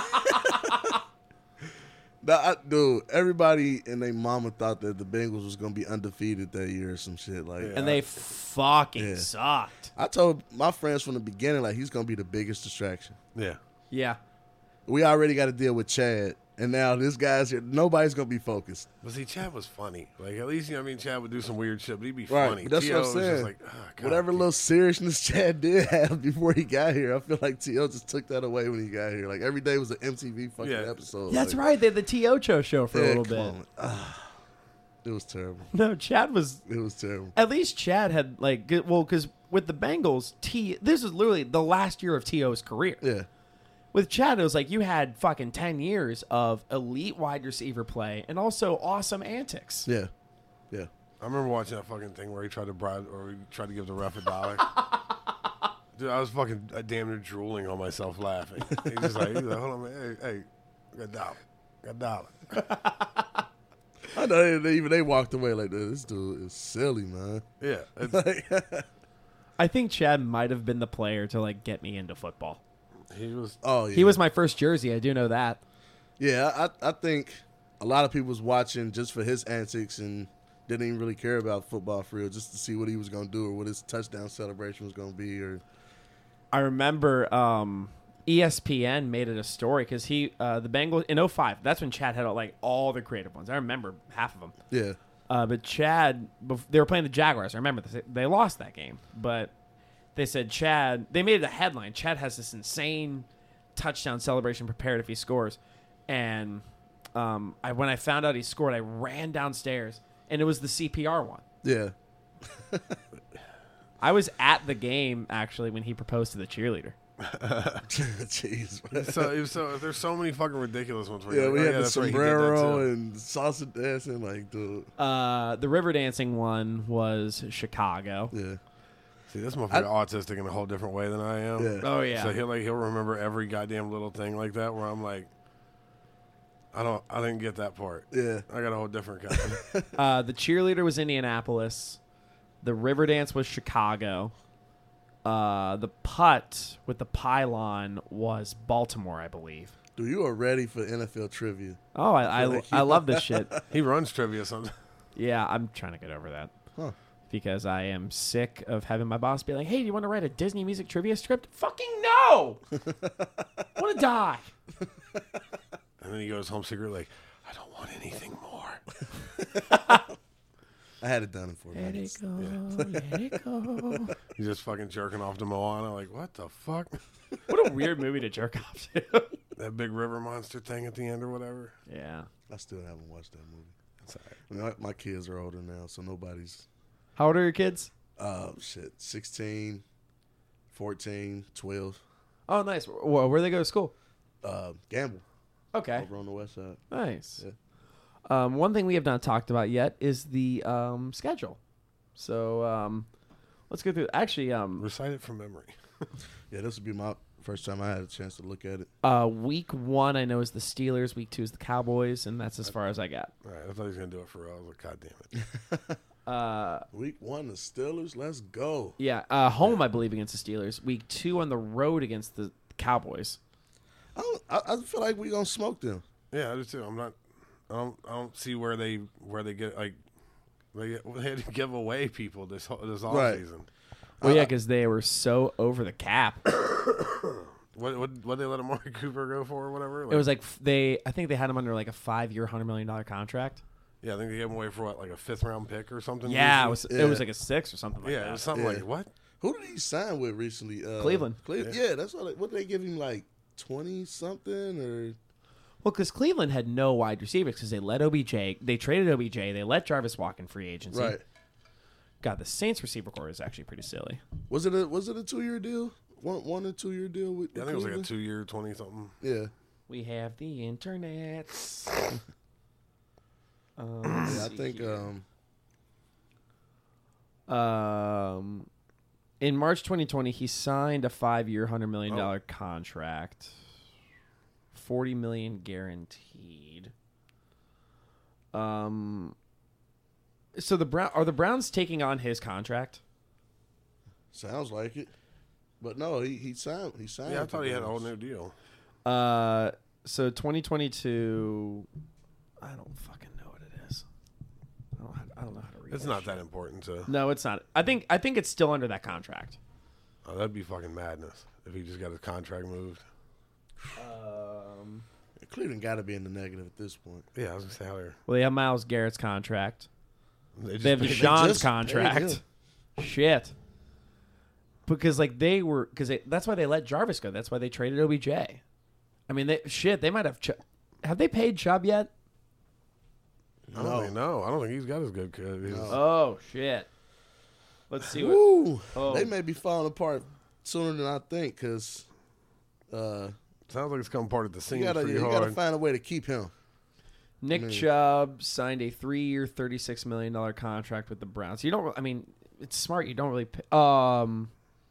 Speaker 7: that I, dude. Everybody and their mama thought that the Bengals was gonna be undefeated that year or some shit like.
Speaker 6: And they fucking
Speaker 7: Yeah.
Speaker 6: sucked.
Speaker 7: I told my friends from the beginning like he's gonna be the biggest distraction.
Speaker 5: Yeah.
Speaker 6: Yeah.
Speaker 7: We already got to deal with Chad, and now this guy's here. Nobody's gonna be focused.
Speaker 5: But see, Chad was funny. Like, at least, you know what I mean? Chad would do some weird shit, but he'd be
Speaker 7: Right,
Speaker 5: funny.
Speaker 7: but that's
Speaker 5: T
Speaker 7: what
Speaker 5: O
Speaker 7: I'm
Speaker 5: was
Speaker 7: saying.
Speaker 5: just like, ah, God,
Speaker 7: Whatever
Speaker 5: dude.
Speaker 7: little seriousness Chad did have before he got here, I feel like T O just took that away when he got here. Like every day was an M T V fucking
Speaker 5: Yeah.
Speaker 7: episode.
Speaker 6: That's
Speaker 7: like,
Speaker 6: right. They had the T O Cho show for a
Speaker 7: yeah,
Speaker 6: little
Speaker 7: come
Speaker 6: bit.
Speaker 7: on. Ah, it was terrible.
Speaker 6: No, Chad was.
Speaker 7: It was terrible.
Speaker 6: At least Chad had, like, good, well, because with the Bengals, T. This is literally the last year of T O's career.
Speaker 7: Yeah.
Speaker 6: With Chad, it was like you had fucking ten years of elite wide receiver play and also awesome antics.
Speaker 7: Yeah. Yeah.
Speaker 5: I remember watching that fucking thing where he tried to bribe or he tried to give the ref a dollar. Dude, I was fucking uh, damn near drooling on myself laughing. He's just like, he's like, hold on, man. Hey, hey, got a dollar. Got a dollar.
Speaker 7: I know they, even they walked away like that. This dude is silly, man.
Speaker 5: Yeah. It's,
Speaker 7: Like,
Speaker 6: I think Chad might have been the player to, like, get me into football.
Speaker 5: he was.
Speaker 7: oh yeah.
Speaker 6: He was my first jersey. I do know that.
Speaker 7: Yeah, I I think a lot of people was watching just for his antics and didn't even really care about football for real, just to see what he was gonna do or what his touchdown celebration was gonna be. Or
Speaker 6: I remember um, E S P N made it a story because he, uh, the Bengals, in oh five, that's when Chad had, like, all the creative ones. I remember half of them.
Speaker 7: yeah,
Speaker 6: Uh, but Chad, bef- they were playing the Jaguars. I remember this. They lost that game, but they said Chad. They made it a headline. Chad has this insane touchdown celebration prepared if he scores, and um, I when I found out he scored, I ran downstairs, and it was the C P R one.
Speaker 7: Yeah.
Speaker 6: I was at the game actually when he proposed to the cheerleader.
Speaker 7: Jeez. Man.
Speaker 5: So, so there's so many fucking ridiculous ones. Where
Speaker 7: Yeah,
Speaker 5: you're
Speaker 7: we
Speaker 5: like, oh,
Speaker 7: had
Speaker 5: yeah,
Speaker 7: the
Speaker 5: that's right, he did that
Speaker 7: sombrero
Speaker 5: too.
Speaker 7: and salsa dancing, like, dude.
Speaker 6: Uh, the river dancing one was Chicago.
Speaker 7: Yeah.
Speaker 5: See, this motherfucker autistic in a whole different way than I am.
Speaker 7: Yeah.
Speaker 6: Oh yeah.
Speaker 5: So he'll like he'll remember every goddamn little thing like that. Where I'm like, I don't, I didn't get that part.
Speaker 7: Yeah.
Speaker 5: I got a whole different kind.
Speaker 6: Uh, the cheerleader was Indianapolis. The river dance was Chicago. Uh, the putt with the pylon was Baltimore, I believe.
Speaker 7: Dude, you are ready for N F L trivia.
Speaker 6: Oh, I I,
Speaker 7: like
Speaker 6: I
Speaker 7: you-
Speaker 6: love this shit.
Speaker 5: He runs trivia sometimes.
Speaker 6: Yeah, I'm trying to get over that.
Speaker 7: Huh.
Speaker 6: Because I am sick of having my boss be like, "Hey, do you want to write a Disney music trivia script?" Fucking no! Want to die?
Speaker 5: And then he goes home secretly like, I don't want anything more.
Speaker 7: I had it done in four
Speaker 6: Let
Speaker 7: minutes.
Speaker 6: it go, let it go.
Speaker 5: He's just fucking jerking off to Moana. Like, what the fuck?
Speaker 6: What a weird movie to jerk off to.
Speaker 5: That big river monster thing at the end or whatever.
Speaker 6: Yeah.
Speaker 7: I still haven't watched that movie. That's all right. I mean, my, my kids are older now, so nobody's,
Speaker 6: How old are your kids?
Speaker 7: uh, shit, sixteen, fourteen, twelve.
Speaker 6: Oh, nice. Where, where they go to school?
Speaker 7: Uh, Gamble,
Speaker 6: Okay.
Speaker 7: over on the west side.
Speaker 6: Nice.
Speaker 7: Yeah.
Speaker 6: Um, one thing we have not talked about yet is the um, schedule. So um, let's go through. Actually, um,
Speaker 5: Recite it from memory.
Speaker 7: Yeah, this would be my first time I had a chance to look at it.
Speaker 6: uh, week one I know is the Steelers. Week two is the Cowboys, and that's as far as I got.
Speaker 5: All right, I thought he was gonna do it for real. I was like, God damn it.
Speaker 6: Uh,
Speaker 7: Week one, the Steelers. Let's go.
Speaker 6: yeah, uh, home I believe against the Steelers. Week two on the road against the Cowboys.
Speaker 7: I, don't, I, I feel like we gonna smoke them.
Speaker 5: Yeah, I do too. I'm not. I don't. I don't see where they where they get like they, they had to give away people this whole- this off
Speaker 7: Right.
Speaker 5: season.
Speaker 6: Well, yeah, because they were so over the cap.
Speaker 5: What what what they let Amari Cooper go for or whatever?
Speaker 6: It was like f- they. I think they had him under like a five-year, hundred million dollar contract.
Speaker 5: yeah, I think they gave him away for what like a fifth round pick or something.
Speaker 6: Yeah, it
Speaker 5: usually?
Speaker 6: was.
Speaker 7: Yeah.
Speaker 6: It was like a six or something like
Speaker 5: yeah,
Speaker 6: that.
Speaker 5: it was something
Speaker 7: Yeah.
Speaker 5: like what?
Speaker 7: Who did he sign with recently? Uh,
Speaker 6: Cleveland.
Speaker 7: Cleveland. Yeah, that's what. What did they give him? Like twenty something or?
Speaker 6: Well, because Cleveland had no wide receivers because they let O B J. They traded O B J. They let Jarvis walk in free agency.
Speaker 7: Right.
Speaker 6: God, the Saints receiver core is actually pretty silly.
Speaker 7: Was it a Was it a two year deal? One one or two year deal with?
Speaker 5: Yeah, I
Speaker 7: with
Speaker 5: think it was like a
Speaker 7: Cleveland?
Speaker 5: two year, twenty something.
Speaker 7: Yeah.
Speaker 6: We have the internet. um,
Speaker 7: Yeah, I think. Um.
Speaker 6: um, in March twenty twenty, he signed a five-year, one hundred million dollars
Speaker 5: Oh.
Speaker 6: contract, forty million dollars guaranteed. Um, so the Brown are the Browns taking on his contract?
Speaker 7: Sounds like it, but no, he he signed. He signed.
Speaker 5: Yeah, I
Speaker 7: with
Speaker 5: thought
Speaker 7: the
Speaker 5: he had a whole
Speaker 7: Browns.
Speaker 5: new deal.
Speaker 6: Uh, so twenty twenty-two, I don't fucking know what it is. I don't, I don't know how to read.
Speaker 5: It's
Speaker 6: that
Speaker 5: not
Speaker 6: shit.
Speaker 5: that important to.
Speaker 6: No, it's not. I think I think it's still under that contract.
Speaker 5: Oh, that'd be fucking madness if he just got his contract moved.
Speaker 6: Um,
Speaker 7: Cleveland got to be in the negative at this point.
Speaker 5: Yeah, I was gonna say how they're.
Speaker 6: well, they have Miles Garrett's contract.
Speaker 5: They, just
Speaker 6: They have
Speaker 5: paid-
Speaker 6: Deshaun's
Speaker 7: just paid
Speaker 6: contract. Shit. Because like they were, because that's why they let Jarvis go. That's why they traded O B J. I mean, they shit. They might have. Ch- have they paid Chubb yet?
Speaker 5: I don't think no. I don't think he's got as good. Cause he's-
Speaker 6: Oh shit. Let's see what.
Speaker 7: Woo!
Speaker 6: Oh.
Speaker 7: They may be falling apart sooner than I think because uh,
Speaker 5: Sounds like it's coming part of the
Speaker 7: you
Speaker 5: scene
Speaker 7: gotta
Speaker 5: pretty
Speaker 7: you
Speaker 5: hard.
Speaker 7: gotta find a way to keep him.
Speaker 6: Nick Chubb signed a three-year, thirty-six million dollar contract with the Browns. You don't. I mean, it's smart. You don't really. Pay, um.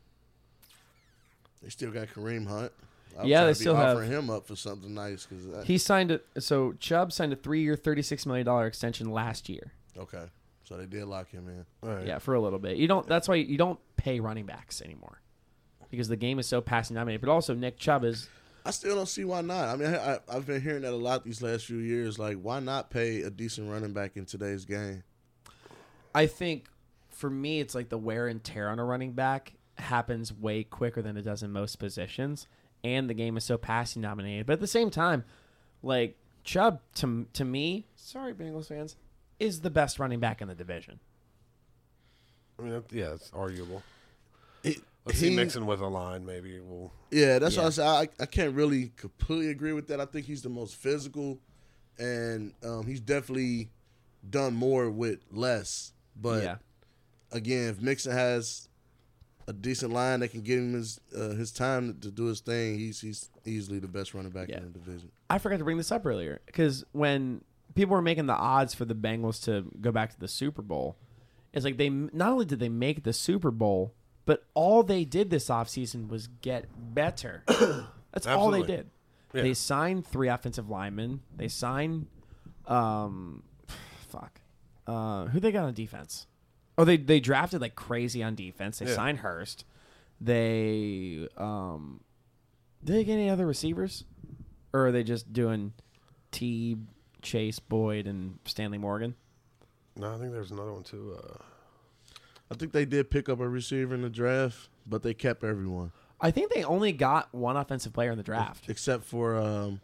Speaker 7: They still got Kareem Hunt. I'm
Speaker 6: Yeah,
Speaker 7: trying
Speaker 6: they
Speaker 7: to be
Speaker 6: still have-
Speaker 7: offering him up for something nice because
Speaker 6: He signed a so Chubb signed a three-year, thirty-six million dollar extension last year.
Speaker 7: okay, so they did lock him in.
Speaker 5: All right.
Speaker 6: Yeah, for a little bit. You don't. That's why you don't pay running backs anymore, because the game is so passing dominated. But also, Nick Chubb is.
Speaker 7: I still don't see why not. I mean, I, I, I've been hearing that a lot these last few years. Like, why not pay a decent running back in today's game?
Speaker 6: I think, for me, it's like the wear and tear on a running back happens way quicker than it does in most positions, and the game is so passing dominated. But at the same time, like Chubb, to to me, sorry Bengals fans, is the best running back in the division.
Speaker 5: I mean, that, yeah, it's arguable.
Speaker 7: It,
Speaker 5: Let's see
Speaker 7: he-
Speaker 5: Mixon with a line, maybe. We'll,
Speaker 7: Yeah, that's
Speaker 6: Yeah.
Speaker 7: what I say. I, I can't really completely agree with that. I think he's the most physical and um, he's definitely done more with less. But
Speaker 6: Yeah.
Speaker 7: again, if Mixon has a decent line that can give him his uh, his time to do his thing, he's he's easily the best running back
Speaker 6: Yeah.
Speaker 7: in the division.
Speaker 6: I forgot to bring this up earlier because when people were making the odds for the Bengals to go back to the Super Bowl, it's like they not only did they make the Super Bowl, but all they did this offseason was get better. That's all they
Speaker 5: Absolutely.
Speaker 6: did.
Speaker 5: Yeah.
Speaker 6: They signed three offensive linemen. They signed, um, fuck, uh, who they got on defense? Oh, they they drafted like crazy on defense. They
Speaker 5: Yeah.
Speaker 6: signed Hurst. They um, did they get any other receivers, or are they just doing T, Chase, Boyd, and Stanley Morgan?
Speaker 5: No, I think there's another one too. Uh,
Speaker 7: I think they did pick up a receiver in the draft, but they kept everyone
Speaker 6: I think they only got one offensive player in the draft.
Speaker 7: except for um,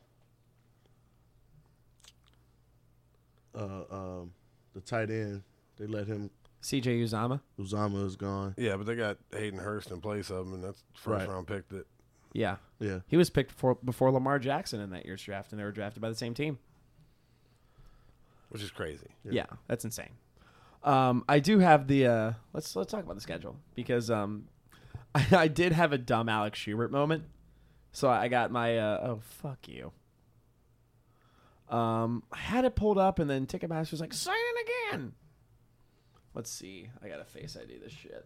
Speaker 7: uh, um, the tight end. They let him.
Speaker 6: C J Uzama.
Speaker 7: Uzama is gone.
Speaker 5: yeah, but they got Hayden Hurst in place of him, and that's the first
Speaker 7: Right.
Speaker 5: round pick that.
Speaker 6: Yeah,
Speaker 7: Yeah.
Speaker 6: he was picked before before Lamar Jackson in that year's draft, and they were drafted by the same team.
Speaker 5: Which is crazy.
Speaker 6: Yeah, that's insane. Um, I do have the uh, let's let's talk about the schedule because um, I, I did have a dumb Alex Schubert moment. So I got my uh, oh fuck you. Um, I had it pulled up and then Ticketmaster was like sign in again. Let's see. I gotta Face I D this shit.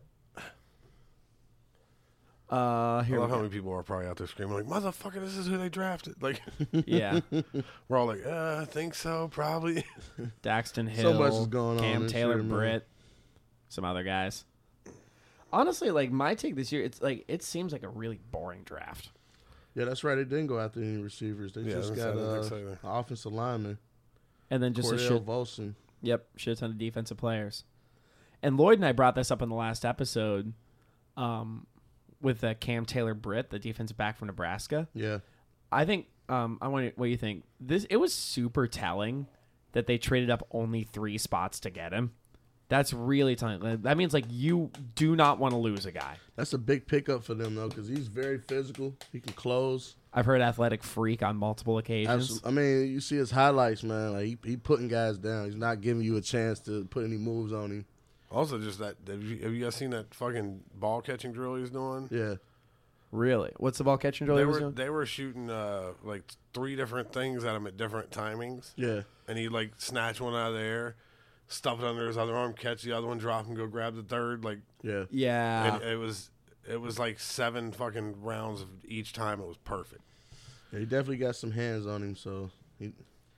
Speaker 6: Uh,
Speaker 5: I
Speaker 6: here
Speaker 5: love
Speaker 6: we
Speaker 5: how
Speaker 6: go.
Speaker 5: many people are probably out there screaming like, "Motherfucker, this is who they drafted!" Like,
Speaker 6: Yeah,
Speaker 5: we're all like, uh, "I think so, probably."
Speaker 6: Daxton Hill,
Speaker 7: So much is going on
Speaker 6: Cam
Speaker 7: this
Speaker 6: Taylor,
Speaker 7: year, man.
Speaker 6: Britt, some other guys. Honestly, like my take this year, it's like it seems like a really boring draft.
Speaker 7: Yeah, that's right. They didn't go after any receivers. They
Speaker 5: Yeah,
Speaker 7: just
Speaker 5: that's-
Speaker 7: got
Speaker 5: I didn't
Speaker 7: uh,
Speaker 5: think so either.
Speaker 7: an offensive lineman,
Speaker 6: And then just a
Speaker 7: Cordell
Speaker 6: shit,
Speaker 7: Volson.
Speaker 6: yep, shit ton of defensive players. And Lloyd and I brought this up in the last episode, um, with uh, Cam Taylor Britt, the defensive back from Nebraska.
Speaker 7: Yeah,
Speaker 6: I think um, I want what you think. This it was super telling that they traded up only three spots to get him. That's really telling. That means like you do not want to lose a guy.
Speaker 7: that's a big pickup for them though, because he's very physical. He can close.
Speaker 6: I've heard athletic freak on multiple occasions.
Speaker 7: Absolutely. I mean, you see his highlights, man. Like he, he putting guys down. He's not giving you a chance to put any moves on him.
Speaker 5: Also, just that have you, have you guys seen that fucking ball catching drill he's doing?
Speaker 7: Yeah,
Speaker 6: Really? What's the ball catching drill?
Speaker 5: They
Speaker 6: he was
Speaker 5: were
Speaker 6: doing?
Speaker 5: they were shooting uh, like three different things at him at different timings.
Speaker 7: yeah.
Speaker 5: And he like snatch one out of the air, stuff it under his other arm, catch the other one, drop and go grab the third. Like,
Speaker 7: Yeah.
Speaker 6: Yeah.
Speaker 5: and it was it was like seven fucking rounds of each time. It was perfect.
Speaker 7: Yeah, he definitely got some hands on him. So, he,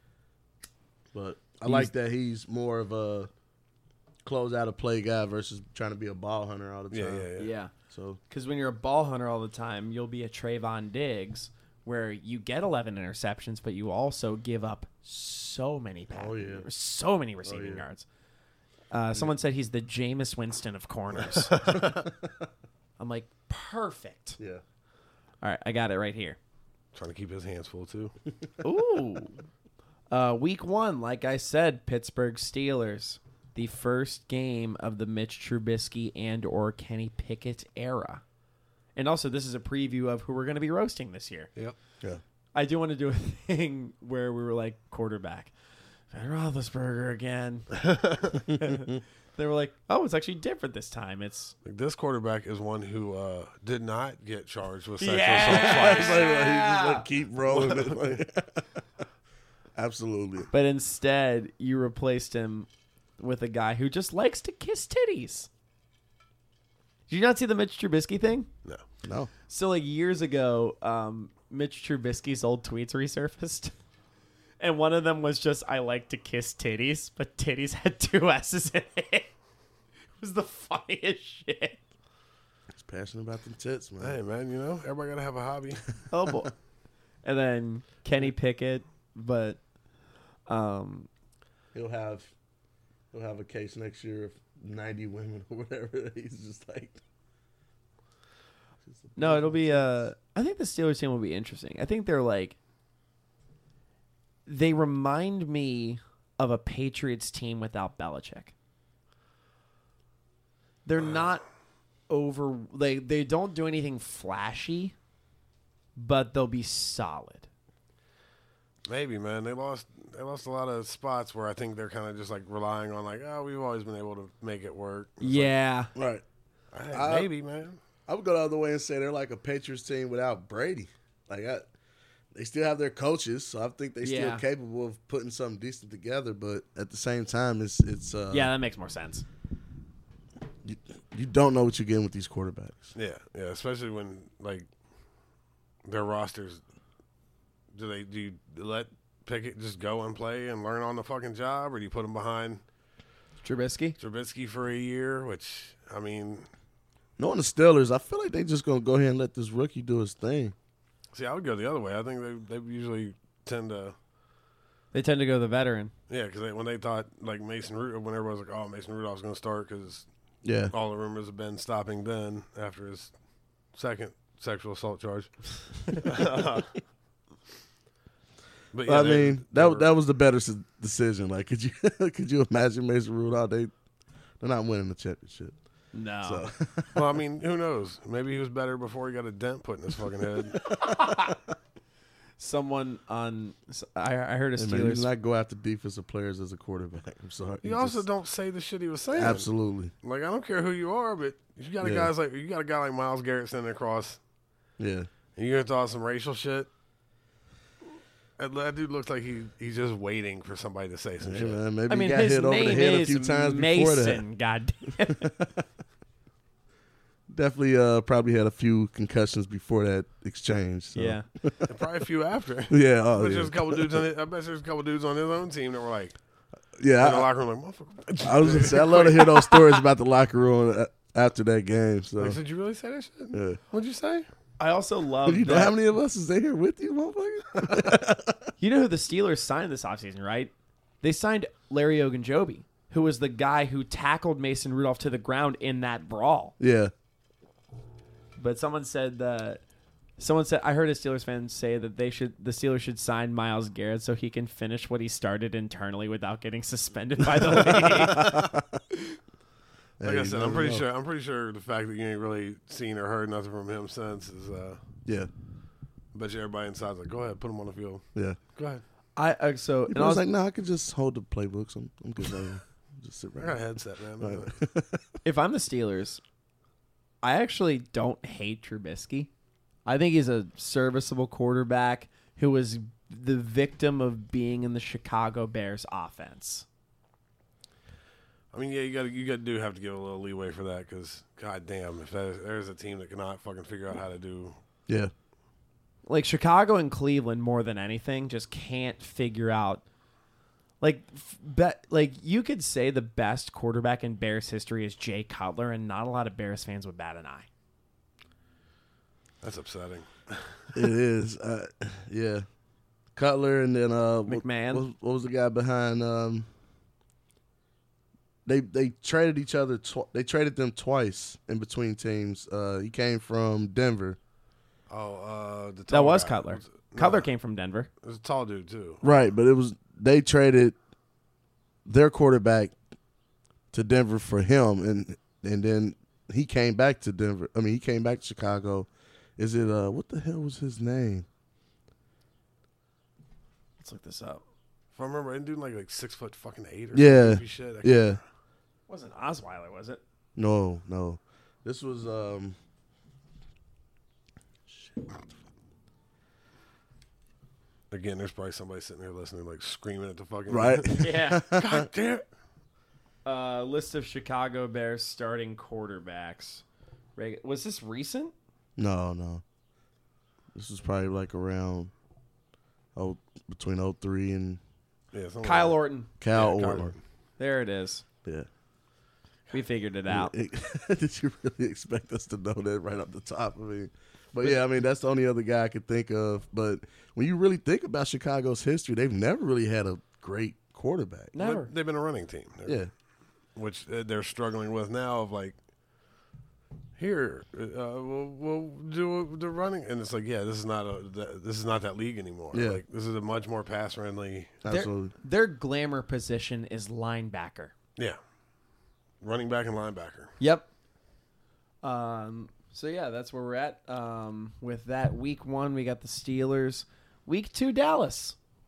Speaker 7: but I like that he's more of a close out a play guy versus trying to be a ball hunter all the
Speaker 5: Yeah,
Speaker 7: time.
Speaker 5: yeah, yeah.
Speaker 6: Yeah.
Speaker 7: So
Speaker 6: Because when you're a ball hunter all the time, you'll be a Trayvon Diggs where you get eleven interceptions, but you also give up so many passes,
Speaker 7: Oh, yeah.
Speaker 6: so many receiving
Speaker 7: yeah.
Speaker 6: yards. Uh, someone said he's the Jameis Winston of corners. I'm like, perfect.
Speaker 7: yeah.
Speaker 6: All right, I got it right here.
Speaker 5: Trying to keep his hands full too.
Speaker 6: Ooh. Uh, week one, like I said, Pittsburgh Steelers. The first game of the Mitch Trubisky and or Kenny Pickett era. And also, this is a preview of who we're going to be roasting this year.
Speaker 5: Yep.
Speaker 7: Yeah.
Speaker 6: I do want to do a thing where we were like, quarterback. Ben Roethlisberger again. They were like, oh, it's actually different this time. It's
Speaker 5: Like, this quarterback is one who uh, did not get charged with sexual
Speaker 6: Yeah.
Speaker 5: assault
Speaker 7: It's
Speaker 5: twice.
Speaker 7: like, he just like keep rolling it. Like, absolutely.
Speaker 6: But instead, you replaced him with a guy who just likes to kiss titties. Did you not see the Mitch Trubisky thing?
Speaker 5: No.
Speaker 7: No.
Speaker 6: So, like, years ago, um, Mitch Trubisky's old tweets resurfaced. And one of them was just, I like to kiss titties, but titties had two S's in it. It was the funniest shit.
Speaker 7: He's passionate about them tits, man.
Speaker 5: Hey, man, you know, everybody got to have a hobby.
Speaker 6: Oh, boy. And then Kenny Pickett, but um,
Speaker 7: He'll have he'll have a case next year of ninety women or whatever. He's just like
Speaker 6: no, it'll be, uh, I think the Steelers team will be interesting. I think they're like, they remind me of a Patriots team without Belichick. They're not over, they, they don't do anything flashy, but they'll be solid.
Speaker 5: Maybe, man. They lost they lost a lot of spots where I think they're kind of just like relying on like, oh, we've always been able to make it work. It's
Speaker 6: Yeah.
Speaker 7: Right.
Speaker 5: like, hey,
Speaker 7: I-
Speaker 5: maybe, man.
Speaker 7: I would go the other way and say they're like a Patriots team without Brady. Like I, they still have their coaches, so I think they're
Speaker 6: Yeah.
Speaker 7: still capable of putting something decent together. But at the same time, it's it's uh,
Speaker 6: Yeah, that makes more sense.
Speaker 7: you, you don't know what you're getting with these quarterbacks.
Speaker 5: Yeah, yeah. Especially when like their rosters. Do they do you let Pickett just go and play and learn on the fucking job, or do you put him behind
Speaker 6: Trubisky?
Speaker 5: Trubisky for a year? Which I mean,
Speaker 7: Knowing the Steelers, I feel like they just gonna go ahead and let this rookie do his thing.
Speaker 5: see, I would go the other way. I think they they usually tend to.
Speaker 6: They tend to go the veteran.
Speaker 5: Yeah, because when they thought like Mason Rudolph, when everybody was like, "Oh, Mason Rudolph's going to start," because
Speaker 7: Yeah,
Speaker 5: all the rumors have been stopping Ben after his second sexual assault charge. But yeah,
Speaker 7: I
Speaker 5: they-
Speaker 7: mean
Speaker 5: they
Speaker 7: that
Speaker 5: were-
Speaker 7: that was the better s- decision. Like, could you could you imagine Mason Rudolph? They they're not winning the championship.
Speaker 6: No.
Speaker 7: So
Speaker 5: Well, I mean, who knows? Maybe he was better before he got a dent put in his fucking head.
Speaker 6: Someone on I, I heard a
Speaker 7: hey, man, you
Speaker 6: Steelers.
Speaker 7: do not go after defensive players as a quarterback. I'm sorry.
Speaker 5: You
Speaker 7: You
Speaker 5: also
Speaker 7: just-
Speaker 5: don't say the shit he was saying.
Speaker 7: absolutely
Speaker 5: Like, I don't care who you are, but you got a
Speaker 7: Yeah.
Speaker 5: guys like you got a guy like Myles Garrett sitting across,
Speaker 7: yeah.
Speaker 5: and you're gonna throw out some racial shit. That, that dude looks like he he's just waiting for somebody to say some
Speaker 7: Hey,
Speaker 5: shit.
Speaker 7: man, maybe
Speaker 6: I mean,
Speaker 7: he got
Speaker 6: his
Speaker 7: hit over the
Speaker 6: name
Speaker 7: head a
Speaker 6: is
Speaker 7: few times before that.
Speaker 6: Mason. God damn.
Speaker 7: Definitely, uh, probably had a few concussions before that exchange. So.
Speaker 6: Yeah.
Speaker 5: And probably a few after.
Speaker 7: yeah, oh,
Speaker 5: I bet
Speaker 7: yeah.
Speaker 5: there's a couple dudes on it. I bet there's a couple dudes on his own team that were like
Speaker 7: yeah.
Speaker 5: in the
Speaker 7: I,
Speaker 5: locker room, like, motherfucker.
Speaker 7: I was gonna say I love to hear those stories about the locker room a- after that game. So,
Speaker 5: Like, did you really say that shit?
Speaker 7: yeah.
Speaker 5: What'd you say?
Speaker 6: I also love
Speaker 7: you know
Speaker 6: that-
Speaker 7: how many of us is there here with you, motherfucker?
Speaker 6: You know who the Steelers signed this offseason, right? They signed Larry Ogunjobi, who was the guy who tackled Mason Rudolph to the ground in that brawl.
Speaker 7: yeah,
Speaker 6: But someone said that someone said I heard a Steelers fan say that they should the Steelers should sign Myles Garrett so he can finish what he started internally without getting suspended by the league.
Speaker 5: Like
Speaker 7: Hey,
Speaker 5: I
Speaker 7: you
Speaker 5: said, I'm
Speaker 7: never
Speaker 5: pretty
Speaker 7: know.
Speaker 5: sure. I'm pretty sure the fact that you ain't really seen or heard nothing from him since is. Uh,
Speaker 7: yeah,
Speaker 5: I bet you everybody inside's like, go ahead, put him on the field.
Speaker 7: yeah.
Speaker 5: Go ahead.
Speaker 6: I uh, so
Speaker 7: He
Speaker 6: and I
Speaker 7: was
Speaker 6: was
Speaker 7: like, "No, I could just hold the playbooks. I'm, I'm good right here. Just sit
Speaker 5: I
Speaker 7: right
Speaker 5: got a
Speaker 7: here."
Speaker 5: headset, man.
Speaker 7: Right.
Speaker 6: if I'm the Steelers, I actually don't hate Trubisky. I think he's a serviceable quarterback who was the victim of being in the Chicago Bears offense.
Speaker 5: I mean, yeah, you got to you got to do have to give a little leeway for that because, god damn, if that, there's a team that cannot fucking figure out how to do.
Speaker 7: Yeah,
Speaker 6: Like Chicago and Cleveland more than anything just can't figure out like f- bet like you could say the best quarterback in Bears history is Jay Cutler and not a lot of Bears fans would bat an eye.
Speaker 5: That's upsetting.
Speaker 7: it is. Uh, yeah, Cutler and then uh, what-
Speaker 6: McMahon.
Speaker 7: What, what was the guy behind? Um, they they traded each other. Tw- they traded them twice in between teams. Uh, he came from Denver.
Speaker 5: Oh, uh, the
Speaker 6: That
Speaker 5: tall
Speaker 6: was
Speaker 5: guy.
Speaker 6: Cutler.
Speaker 5: Was it- no,
Speaker 6: Cutler came from Denver.
Speaker 5: It was a tall dude too.
Speaker 7: Right, but it was they traded their quarterback to Denver for him, and and then he came back to Denver. I mean, he came back to Chicago. Is it uh what the hell was his name?
Speaker 6: Let's look this up.
Speaker 5: If I remember, isn't dude like like six foot fucking eight or
Speaker 7: Yeah,
Speaker 5: some goofy shit? I can't-
Speaker 7: yeah.
Speaker 6: Wasn't Osweiler, was it?
Speaker 7: No, no. This was um.
Speaker 5: Again, there's probably somebody sitting there listening, like screaming at the fucking
Speaker 7: Right.
Speaker 6: Yeah.
Speaker 5: God damn it.
Speaker 6: Uh, list of Chicago Bears starting quarterbacks. Reg- Was this recent?
Speaker 7: No, no. This was probably like around oh between oh three and
Speaker 5: Yeah, something
Speaker 6: Kyle
Speaker 5: like
Speaker 6: Orton.
Speaker 7: Cal
Speaker 5: Yeah, Kyle
Speaker 7: Orton.
Speaker 5: Orton.
Speaker 6: There it is.
Speaker 7: Yeah.
Speaker 6: We figured it out.
Speaker 7: Did you really expect us to know that right off the top? I mean, but yeah, I mean that's the only other guy I could think of. But when you really think about Chicago's history, they've never really had a great quarterback.
Speaker 5: that.
Speaker 6: Never.
Speaker 5: But they've been a running team. They're-
Speaker 7: Yeah.
Speaker 5: Which uh, they're struggling with now of like, here, uh, we'll, we'll do the running. And it's like, yeah, this is not a that, this is not that league anymore.
Speaker 7: Yeah.
Speaker 5: Like, this is a much more pass-friendly.
Speaker 6: Their,
Speaker 7: Absolutely.
Speaker 6: their glamour position is linebacker.
Speaker 5: Yeah. Running back and linebacker.
Speaker 6: Yep. Um. So yeah, that's where we're at. Um. With that, week one we got the Steelers. Week two, Dallas.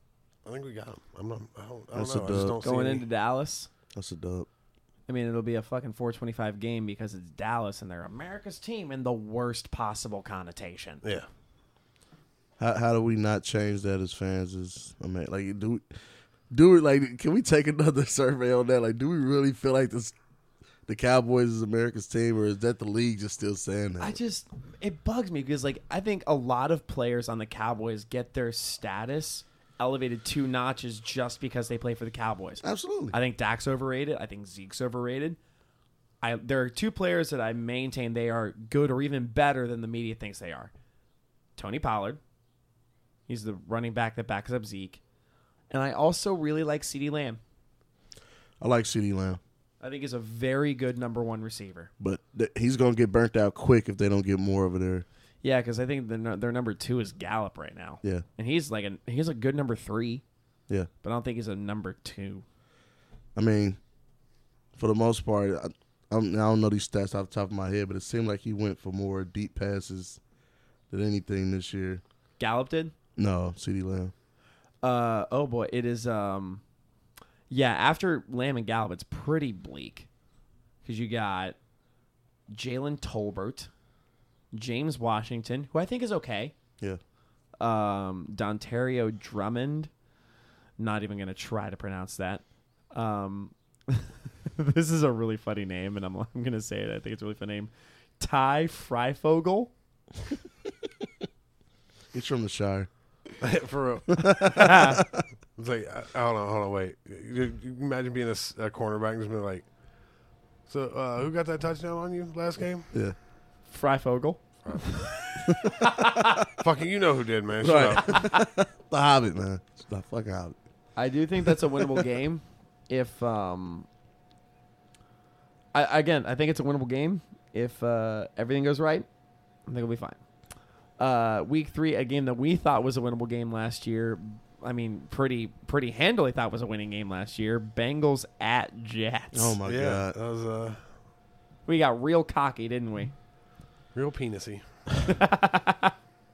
Speaker 5: I think we got him. I'm not. I don't, I don't
Speaker 7: That's
Speaker 5: know.
Speaker 7: a
Speaker 5: I just
Speaker 7: dub.
Speaker 5: don't
Speaker 6: Going
Speaker 5: see
Speaker 6: into
Speaker 5: any.
Speaker 6: Dallas.
Speaker 7: That's a dub.
Speaker 6: I mean, it'll be a fucking four twenty-five game because it's Dallas and they're America's team in the worst possible connotation.
Speaker 5: Yeah.
Speaker 7: How how do we not change that as fans? As I mean, like do we, do it like can we take another survey on that? Like, do we really feel like this the Cowboys is America's team, or is that the league just still saying that?
Speaker 6: I just it bugs me because like I think a lot of players on the Cowboys get their status elevated two notches just because they play for the Cowboys.
Speaker 7: Absolutely.
Speaker 6: I think Dak's overrated. I think Zeke's overrated. I there are two players that I maintain they are good or even better than the media thinks they are. Tony Pollard. He's the running back that backs up Zeke. And I also really like CeeDee Lamb.
Speaker 7: I like CeeDee Lamb,
Speaker 6: I think he's a very good number one receiver.
Speaker 7: but th- he's gonna get burnt out quick if they don't get more over there.
Speaker 6: Yeah, because I think the, their number two is Gallup right now.
Speaker 7: Yeah,
Speaker 6: And he's like a he's a good number three,
Speaker 7: yeah.
Speaker 6: but I don't think he's a number two.
Speaker 7: I mean, for the most part, I, I'm, I don't know these stats off the top of my head, but it seemed like he went for more deep passes than anything this year.
Speaker 6: Gallup did?
Speaker 7: No, CeeDee Lamb.
Speaker 6: Uh oh boy, it is um yeah, after Lamb and Gallup, it's pretty bleak. Because you got Jalen Tolbert, James Washington, who I think is okay.
Speaker 7: Yeah.
Speaker 6: Um Dontario Drummond. Not even gonna try to pronounce that. Um this is a really funny name, and I'm I'm gonna say it. I think it's a really funny name. Ty Freifogel.
Speaker 7: He's from the Shire.
Speaker 5: For real. It's like, I, hold on, hold on, wait. You, you imagine being a, s- a cornerback and just being like, so uh, who got that touchdown on you last game?
Speaker 7: Yeah.
Speaker 6: Freifogel.
Speaker 5: Fucking, you know who did, man. Shut
Speaker 7: Right.
Speaker 5: up.
Speaker 7: The Hobbit, man. It's not fucking Hobbit.
Speaker 6: I do think that's a winnable game. If um, I again, I think it's a winnable game if uh, everything goes right. I think it'll be fine. Uh, week three, a game that we thought was a winnable game last year. I mean, pretty pretty handily thought was a winning game last year. Bengals at Jets.
Speaker 7: Oh my
Speaker 5: Yeah,
Speaker 7: god.
Speaker 5: that was uh,
Speaker 6: We got real cocky, didn't we?
Speaker 5: real penisy.
Speaker 7: I,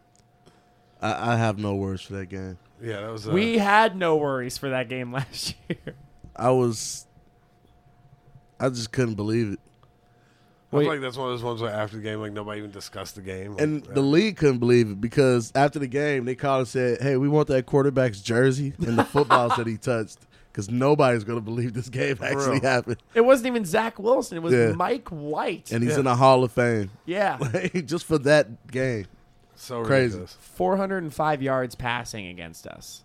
Speaker 7: I have no words for that game.
Speaker 5: Yeah, that was. Uh,
Speaker 6: We had no worries for that game last year.
Speaker 7: I was. I just couldn't believe it.
Speaker 5: I
Speaker 6: Wait.
Speaker 5: feel like that's one of those ones where after the game, like nobody even discussed the game. Like,
Speaker 7: And
Speaker 5: uh,
Speaker 7: the league couldn't believe it because after the game, they called and said, hey, we want that quarterback's jersey and the footballs that he touched because nobody's going to believe this game actually
Speaker 5: real.
Speaker 7: happened.
Speaker 6: It wasn't even Zach Wilson. It was
Speaker 7: Yeah.
Speaker 6: Mike White.
Speaker 7: And he's
Speaker 5: Yeah.
Speaker 7: in the Hall of Fame.
Speaker 6: yeah.
Speaker 7: Just for that game.
Speaker 5: so
Speaker 7: crazy.
Speaker 5: ridiculous.
Speaker 6: four hundred five yards passing against us.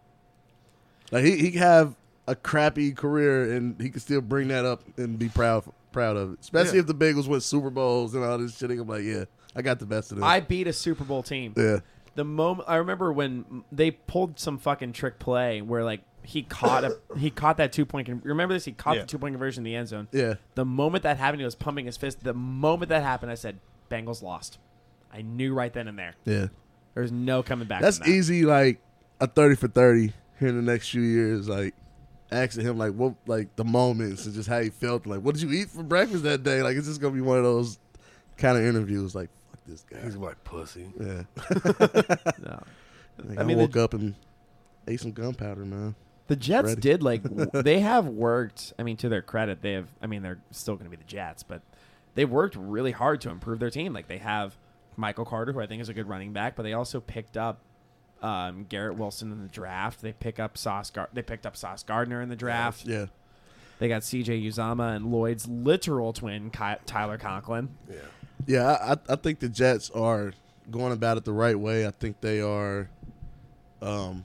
Speaker 7: Like he he could have a crappy career and he could still bring that up and be proud proud of it. Especially
Speaker 5: Yeah.
Speaker 7: if the Bengals win Super Bowls and all this shit. I'm like, yeah, I got the best of them.
Speaker 6: I beat a Super Bowl team.
Speaker 7: yeah.
Speaker 6: The moment I remember when they pulled some fucking trick play where like he caught a he caught that two point. Con- remember this? He caught
Speaker 5: Yeah.
Speaker 6: the two point conversion in the end zone.
Speaker 7: Yeah.
Speaker 6: The moment that happened, he was pumping his fist. The moment that happened, I said, "Bengals lost." I knew right then and there.
Speaker 7: Yeah.
Speaker 6: There's no coming back.
Speaker 7: That's
Speaker 6: from that.
Speaker 7: easy, like a thirty for thirty here in the next few years. Like asking him, like what, like the moments and just how he felt. Like, what did you eat for breakfast that day? Like, it's just gonna be one of those kind of interviews. Like, fuck this guy.
Speaker 5: He's like pussy.
Speaker 7: Yeah.
Speaker 6: No.
Speaker 7: Like,
Speaker 6: I
Speaker 7: I,
Speaker 6: mean,
Speaker 7: woke
Speaker 6: the-
Speaker 7: up and ate some gunpowder, man.
Speaker 6: The Jets
Speaker 7: Ready.
Speaker 6: did like w- they have worked. I mean, to their credit, they have. I mean, they're still going to be the Jets, but they've worked really hard to improve their team. Like they have Michael Carter, who I think is a good running back, but they also picked up um, Garrett Wilson in the draft. They pick up Sauce. Gar- they picked up Sauce Gardner in the draft.
Speaker 7: Yeah.
Speaker 6: They got C J Uzama and Lloyd's literal twin, Ky- Tyler Conklin.
Speaker 5: Yeah.
Speaker 7: Yeah, I, I I think the Jets are going about it the right way. I think they are um,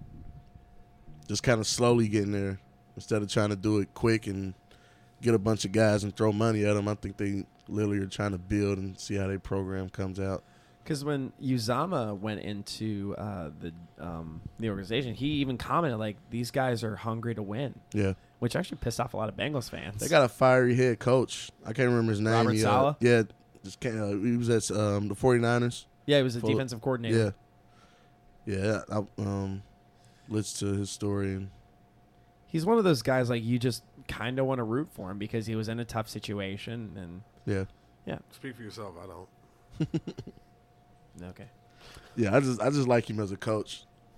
Speaker 7: just kind of slowly getting there instead of trying to do it quick and get a bunch of guys and throw money at them. I think they literally are trying to build and see how their program comes out.
Speaker 6: Because when Uzama went into uh, the um, the organization, he even commented like these guys are hungry to win,
Speaker 7: Yeah.
Speaker 6: which actually pissed off a lot of Bengals fans.
Speaker 7: They got a fiery head coach. I can't remember his name.
Speaker 6: Robert
Speaker 7: He, uh,
Speaker 6: Saleh?
Speaker 7: Yeah. Just can't, uh, he was at um, the 49ers.
Speaker 6: yeah, he was a
Speaker 7: Full-
Speaker 6: defensive coordinator.
Speaker 7: Yeah. Yeah. I um, listened to his story. And
Speaker 6: He's one of those guys like you just kind of want to root for him because he was in a tough situation and
Speaker 7: yeah.
Speaker 6: yeah,
Speaker 5: Speak for yourself. I don't.
Speaker 6: okay.
Speaker 7: Yeah, I just I just like him as a coach.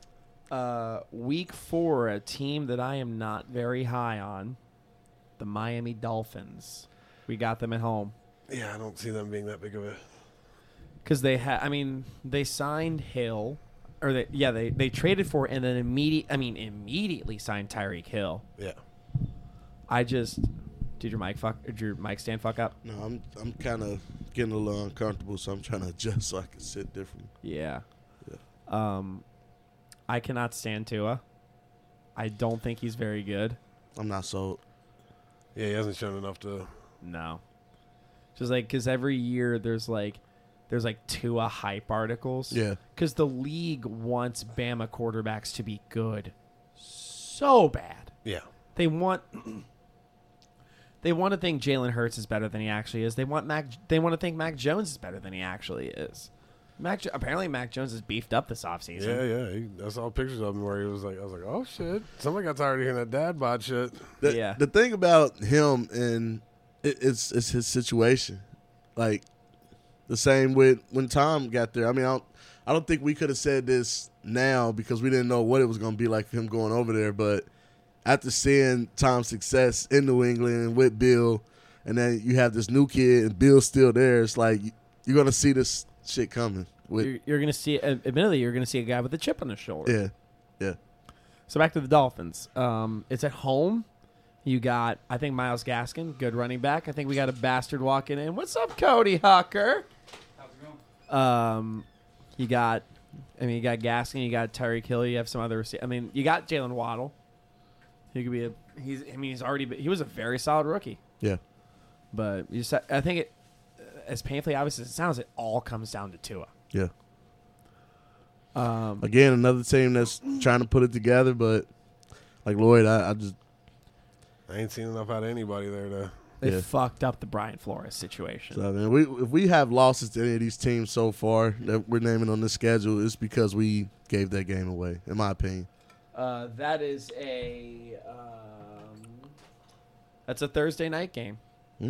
Speaker 6: Uh, week four, a team that I am not very high on, the Miami Dolphins. We got them at home.
Speaker 5: Yeah, I don't see them being that big of a.
Speaker 6: Because they had, I mean, they signed Hill, or they, yeah, they, they traded for and then immediate, I mean, immediately signed Tyreek Hill.
Speaker 5: Yeah.
Speaker 6: I just, did your mic fuck, did your mic stand fuck up?
Speaker 7: No, I'm I'm kind of getting a little uncomfortable, so I'm trying to adjust so I can sit different.
Speaker 6: Yeah.
Speaker 7: Yeah.
Speaker 6: Um, I cannot stand Tua. I don't think he's very good.
Speaker 7: I'm not sold.
Speaker 5: Yeah, he hasn't shown enough to.
Speaker 6: No. Just like, because every year there's like, there's like Tua hype articles.
Speaker 7: Yeah.
Speaker 6: Because the league wants Bama quarterbacks to be good so bad.
Speaker 5: Yeah.
Speaker 6: They want they want to think Jalen Hurts is better than he actually is. They want Mac they want to think Mac Jones is better than he actually is. Mac apparently Mac Jones is beefed up this offseason.
Speaker 5: Yeah, yeah. He, I saw pictures of him where he was like, I was like, oh shit, somebody got tired of hearing that dad bod shit.
Speaker 7: The,
Speaker 6: Yeah.
Speaker 7: The thing about him and it, it's it's his situation, like the same with when Tom got there. I mean, I don't, I don't think we could have said this now because we didn't know what it was going to be like for him going over there. But after seeing Tom's success in New England and with Bill, and then you have this new kid and Bill's still there, it's like you're going to see this shit coming. With,
Speaker 6: You're, you're going to see, admittedly, you're going to see a guy with a chip on his shoulder.
Speaker 7: yeah, yeah.
Speaker 6: So back to the Dolphins. Um, it's at home. You got, I think, Myles Gaskin, good running back. I think we got a bastard walking in. What's up, Cody Hucker?
Speaker 10: How's it going?
Speaker 6: Um, you got, I mean, you got Gaskin, you got Tyreek Hill, you have some other. Rece- I mean, you got Jalen Waddle. He could be a. He's. I mean, he's already. Been, he was a very solid rookie.
Speaker 7: Yeah.
Speaker 6: But you just, I think it, as painfully obvious as it sounds, it all comes down to Tua.
Speaker 7: Yeah.
Speaker 6: Um,
Speaker 7: Again, another team that's trying to put it together, but like Lloyd, I, I just
Speaker 5: I ain't seen enough out of anybody there to.
Speaker 6: they
Speaker 7: yeah.
Speaker 6: fucked up the Brian Flores situation.
Speaker 7: So, I mean, we if we have losses to any of these teams so far that we're naming on this schedule, it's because we gave that game away, in my opinion.
Speaker 6: Uh, that is a. Um, that's a Thursday night game.
Speaker 7: Hmm.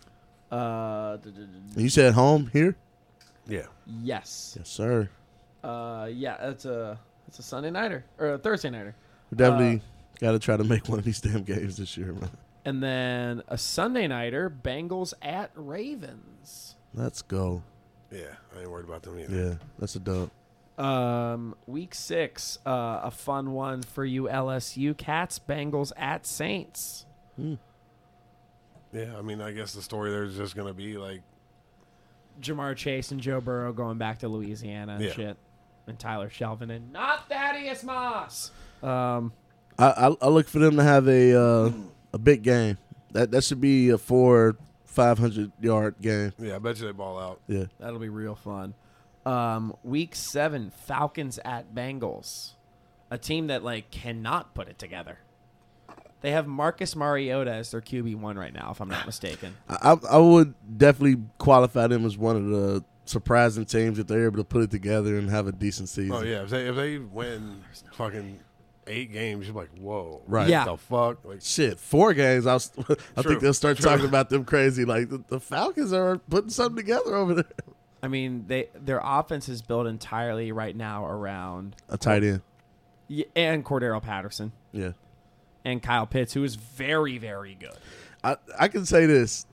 Speaker 6: Uh, d- d- d-
Speaker 7: And you said home here?
Speaker 5: Yeah.
Speaker 6: yes.
Speaker 7: Yes, sir.
Speaker 6: Uh, yeah, that's a that's a Sunday nighter or a Thursday nighter.
Speaker 7: We definitely got to try to make one of these damn games this year, man.
Speaker 6: And then a Sunday nighter, Bengals at Ravens.
Speaker 7: Let's go.
Speaker 5: Yeah, I ain't worried about them either.
Speaker 7: Yeah, that's a dub.
Speaker 6: Um, week six, uh, a fun one for you L S U cats. Bengals at Saints.
Speaker 7: Hmm.
Speaker 5: Yeah, I mean, I guess the story there is just gonna be like,
Speaker 6: Jamar Chase and Joe Burrow going back to Louisiana and
Speaker 5: Yeah.
Speaker 6: shit. And Tyler Shelvin and not Thaddeus Moss. Um,
Speaker 7: I, I I look for them to have a uh, a big game. That that should be a four five hundred yard game.
Speaker 5: yeah, I bet you they ball out.
Speaker 7: Yeah.
Speaker 6: that'll be real fun. Um, week seven, Falcons at Bengals. A team that like cannot put it together. They have Marcus Mariota as their Q B one right now, if I'm not mistaken.
Speaker 7: I I would definitely qualify them as one of the surprising teams if they're able to put it together and have a decent season.
Speaker 5: Oh yeah, if they if they win fucking eight games, you're like, whoa,
Speaker 7: Right.
Speaker 6: Yeah.
Speaker 5: What the fuck? Like,
Speaker 7: Shit, four games. I, was, I
Speaker 5: True.
Speaker 7: think they'll start
Speaker 5: True.
Speaker 7: talking about them crazy. Like the, the Falcons are putting something together over there.
Speaker 6: I mean, they their offense is built entirely right now around
Speaker 7: A tight end.
Speaker 6: y- and Cordero Patterson
Speaker 7: Yeah.
Speaker 6: and Kyle Pitts, who is very, very good.
Speaker 7: I, I can say this.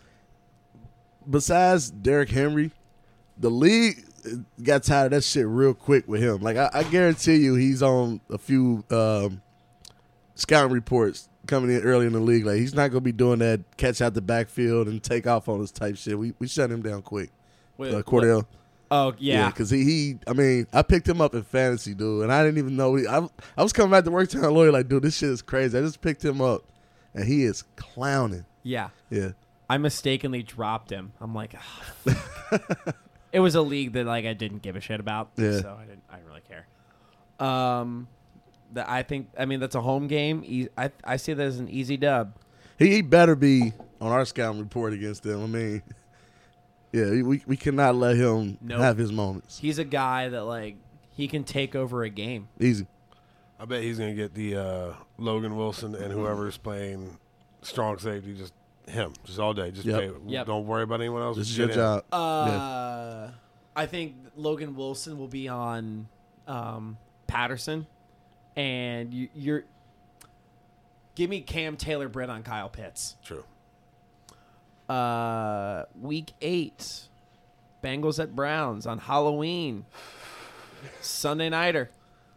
Speaker 7: Besides Derrick Henry, the league got tired of that shit real quick with him. Like, I, I guarantee you he's on a few um, scouting reports coming in early in the league. Like, he's not going to be doing that catch out the backfield and take off on this type shit. We we shut him down quick.
Speaker 6: With-
Speaker 7: Uh, Cordell.
Speaker 6: Oh yeah,
Speaker 7: because he, he, I mean, I picked him up in fantasy, dude, and I didn't even know. He, I, I was coming back to work telling Lloyd, like, dude, this shit is crazy. I just picked him up, and he is clowning.
Speaker 6: yeah.
Speaker 7: Yeah.
Speaker 6: I mistakenly dropped him. I'm like, oh, fuck. It was a league that like I didn't give a shit about,
Speaker 7: Yeah.
Speaker 6: so I didn't. I didn't really care. Um, the, I think. I mean, that's a home game. E- I I see that as an easy dub.
Speaker 7: He, he better be on our scouting report against them. I mean, yeah, we we cannot let him
Speaker 6: Nope.
Speaker 7: have his moments.
Speaker 6: He's a guy that like he can take over a game.
Speaker 7: Easy.
Speaker 5: I bet he's gonna get the uh, Logan Wilson and whoever's playing strong safety, just him, just all day. Just
Speaker 7: Yep.
Speaker 5: pay,
Speaker 6: Yep.
Speaker 5: don't worry about anyone else.
Speaker 7: This is
Speaker 5: Just
Speaker 7: your
Speaker 5: get in.
Speaker 7: job.
Speaker 6: Uh, I think Logan Wilson will be on um, Patterson, and you, you're give me Cam Taylor-Britt on Kyle Pitts.
Speaker 5: True.
Speaker 6: Uh, week eight, Bengals at Browns on Halloween, Sunday nighter.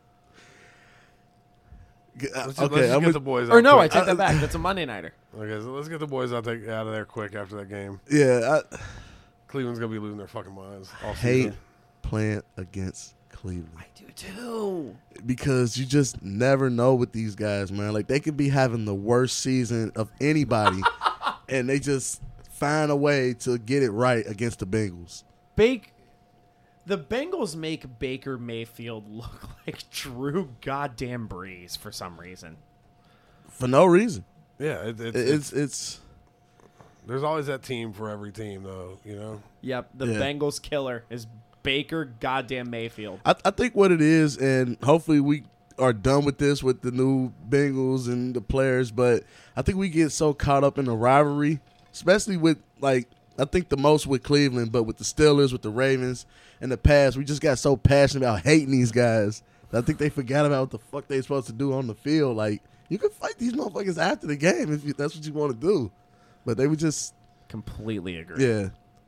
Speaker 7: Uh,
Speaker 5: Let's just,
Speaker 7: okay,
Speaker 5: let's just
Speaker 7: I'm
Speaker 5: get
Speaker 7: with-
Speaker 5: the boys out
Speaker 6: Or no, I
Speaker 5: quick.
Speaker 6: take that back. That's a Monday nighter.
Speaker 5: Okay, so let's get the boys out, there, out of there quick after that game.
Speaker 7: yeah, I
Speaker 5: Cleveland's going to be losing their fucking minds all
Speaker 7: hate
Speaker 5: season.
Speaker 7: playing against Cleveland.
Speaker 6: I do too.
Speaker 7: Because you just never know with these guys, man. Like, they could be having the worst season of anybody, and they just find a way to get it right against the Bengals.
Speaker 6: Bake. The Bengals make Baker Mayfield look like Drew goddamn Brees for some reason.
Speaker 7: For no reason.
Speaker 5: Yeah, it, it's,
Speaker 7: It's
Speaker 5: it's,
Speaker 7: it's
Speaker 5: there's always that team for every team, though, you know?
Speaker 6: Yep, the
Speaker 7: Yeah.
Speaker 6: Bengals killer is Baker goddamn Mayfield.
Speaker 7: I, I think what it is, and hopefully we are done with this with the new Bengals and the players, but I think we get so caught up in the rivalry, especially with, like, I think the most with Cleveland, but with the Steelers, with the Ravens in the past, we just got so passionate about hating these guys that I think they forgot about what the fuck they supposed to do on the field. Like, you can fight these motherfuckers after the game if you, that's what you want to do. But they would just,
Speaker 6: Completely agree.
Speaker 7: yeah.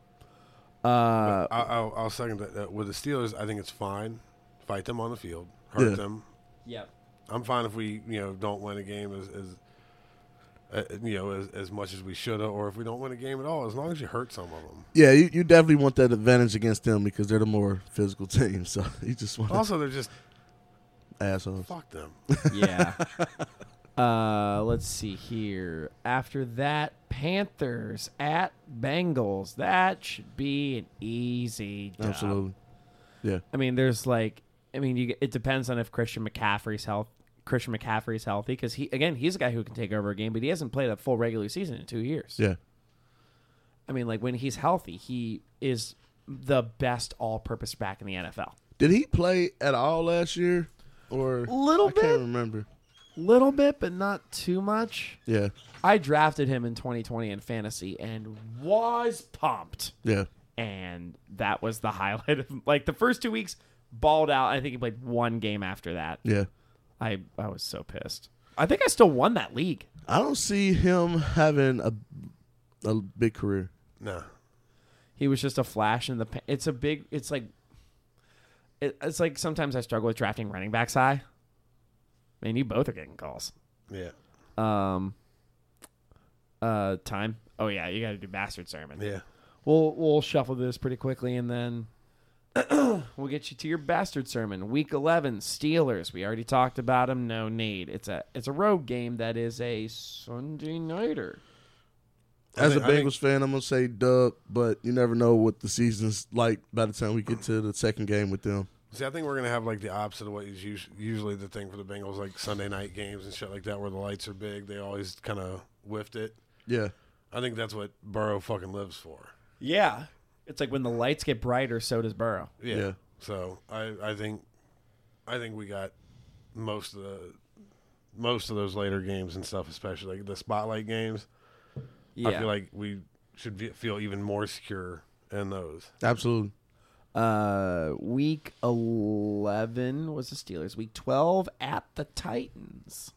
Speaker 6: Uh,
Speaker 5: I, I'll, I'll second that. Uh, with the Steelers, I think it's fine. Fight them on the field. Hurt
Speaker 7: Yeah.
Speaker 5: them.
Speaker 6: yep.
Speaker 5: I'm fine if we, you know, don't win a game as, as uh, you know, as, as much as we should have, or if we don't win a game at all, as long as you hurt some of them.
Speaker 7: Yeah, you, you definitely want that advantage against them because they're the more physical team. So you just want
Speaker 5: Also, they're just
Speaker 7: assholes.
Speaker 5: fuck them.
Speaker 6: Yeah. uh, let's see here. After that, Panthers at Bengals. That should be an easy job.
Speaker 7: Absolutely. Yeah.
Speaker 6: I mean, there's like, I mean, you, it depends on if Christian McCaffrey's health. Christian McCaffrey's healthy because he again he's a guy who can take over a game, but he hasn't played a full regular season in two years.
Speaker 7: Yeah.
Speaker 6: I mean, like when he's healthy, he is the best all-purpose back in the N F L.
Speaker 7: Did he play at all last year? Or
Speaker 6: Little
Speaker 7: I
Speaker 6: bit.
Speaker 7: can't remember.
Speaker 6: Little bit, but not too much.
Speaker 7: Yeah.
Speaker 6: I drafted him in twenty twenty in fantasy and was pumped.
Speaker 7: Yeah.
Speaker 6: And that was the highlight of like the first two weeks balled out. I think he played one game after that.
Speaker 7: Yeah.
Speaker 6: I, I was so pissed. I think I still won that league.
Speaker 7: I don't see him having a a big career.
Speaker 5: No.
Speaker 6: He was just a flash in the pa- it's a big it's like it, it's like sometimes I struggle with drafting running backs high. Man, you both are getting calls.
Speaker 5: Yeah.
Speaker 6: Um uh time. Oh yeah, you got to do bastard sermon.
Speaker 5: Yeah.
Speaker 6: We'll we'll shuffle this pretty quickly and then we'll get you to your bastard sermon. Week eleven, Steelers. We already talked about them. No need. It's a it's a road game that is a Sunday nighter.
Speaker 7: As
Speaker 5: think-
Speaker 7: a
Speaker 5: I think-
Speaker 7: Bengals fan, I'm gonna say dub, but you never know what the season's like by the time we get to the second game with them.
Speaker 5: See, I think we're gonna have like the opposite of what is us- usually the thing for the Bengals, like Sunday night games and shit like that, where the lights are big. They always kind of whiffed it.
Speaker 7: Yeah.
Speaker 5: I think that's what Burrow fucking lives for.
Speaker 6: Yeah. It's like when the lights get brighter, so does Burrow.
Speaker 5: Yeah.
Speaker 7: Yeah.
Speaker 5: So I, I think, I think we got most of the, most of those later games and stuff, especially like the spotlight games.
Speaker 6: Yeah.
Speaker 5: I feel like we should be, feel even more secure in those.
Speaker 7: Absolutely.
Speaker 6: Uh, week eleven was the Steelers. Week twelve at the Titans.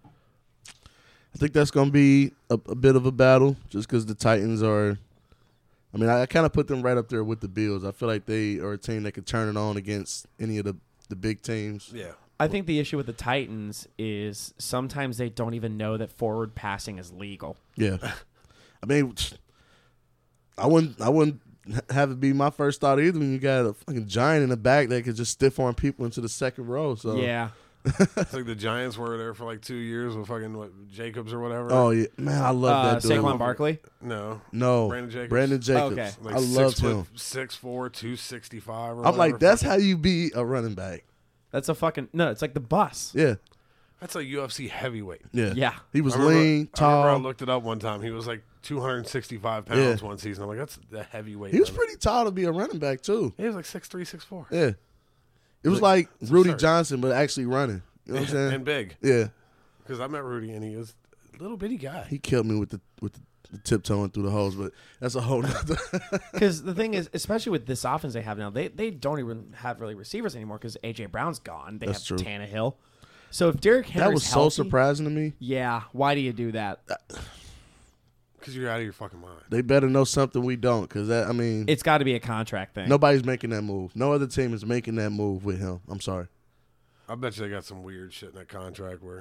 Speaker 7: I think that's gonna be a, a bit of a battle, just because the Titans are. I mean, I, I kind of put them right up there with the Bills. I feel like they are a team that could turn it on against any of the the big teams.
Speaker 5: Yeah.
Speaker 6: I think the issue with the Titans is sometimes they don't even know that forward passing is legal.
Speaker 7: Yeah. I mean, I wouldn't. I wouldn't have it be my first thought either. When you got a fucking giant in the back that could just stiff arm people into the second row. So
Speaker 6: Yeah.
Speaker 5: It's like the Giants were there for like two years with fucking what, Jacobs or whatever.
Speaker 7: Oh yeah, man, I love
Speaker 6: Uh,
Speaker 7: that dude.
Speaker 6: Saquon Barkley.
Speaker 5: No.
Speaker 7: No,
Speaker 5: Brandon Jacobs.
Speaker 7: Brandon Jacobs.
Speaker 6: Okay.
Speaker 5: Like
Speaker 7: I
Speaker 5: six
Speaker 7: loved
Speaker 5: foot,
Speaker 7: him.
Speaker 5: six four, two sixty-five or
Speaker 7: I'm like,
Speaker 5: whatever.
Speaker 7: that's how you be a running back.
Speaker 6: That's a fucking no. It's like the bus.
Speaker 7: Yeah,
Speaker 5: That's a U F C heavyweight.
Speaker 7: yeah,
Speaker 6: Yeah.
Speaker 7: He was
Speaker 5: I remember-
Speaker 7: lean,
Speaker 5: I remember
Speaker 7: tall.
Speaker 5: I looked it up one time. He was like two hundred sixty-five pounds
Speaker 7: Yeah.
Speaker 5: one season. I'm like, that's the heavyweight.
Speaker 7: He was
Speaker 5: limit.
Speaker 7: pretty tall to be a running back too.
Speaker 5: He was like six three, six four.
Speaker 7: Yeah, it was
Speaker 5: Like,
Speaker 7: like
Speaker 5: it's
Speaker 7: Rudy
Speaker 5: absurd.
Speaker 7: Johnson, but actually running. You know what I'm saying?
Speaker 5: And big.
Speaker 7: Yeah,
Speaker 5: Because I met Rudy and he was a little bitty guy.
Speaker 7: he killed me with the with the, the tiptoeing through the holes, but that's a whole nother.
Speaker 6: Because the thing is, especially with this offense they have now, they, they don't even have really receivers anymore because A J Brown's gone. They
Speaker 7: That's
Speaker 6: have
Speaker 7: true.
Speaker 6: Tannehill. So if Derrick Henry's
Speaker 7: That was so
Speaker 6: healthy,
Speaker 7: surprising to me.
Speaker 6: Yeah, why do you do that?
Speaker 5: Because you're out of your fucking mind.
Speaker 7: They better know something we don't, because that I mean,
Speaker 6: It's got to be a contract thing.
Speaker 7: nobody's making that move. No other team is making that move with him. I'm sorry.
Speaker 5: I bet you they got some weird shit in that contract where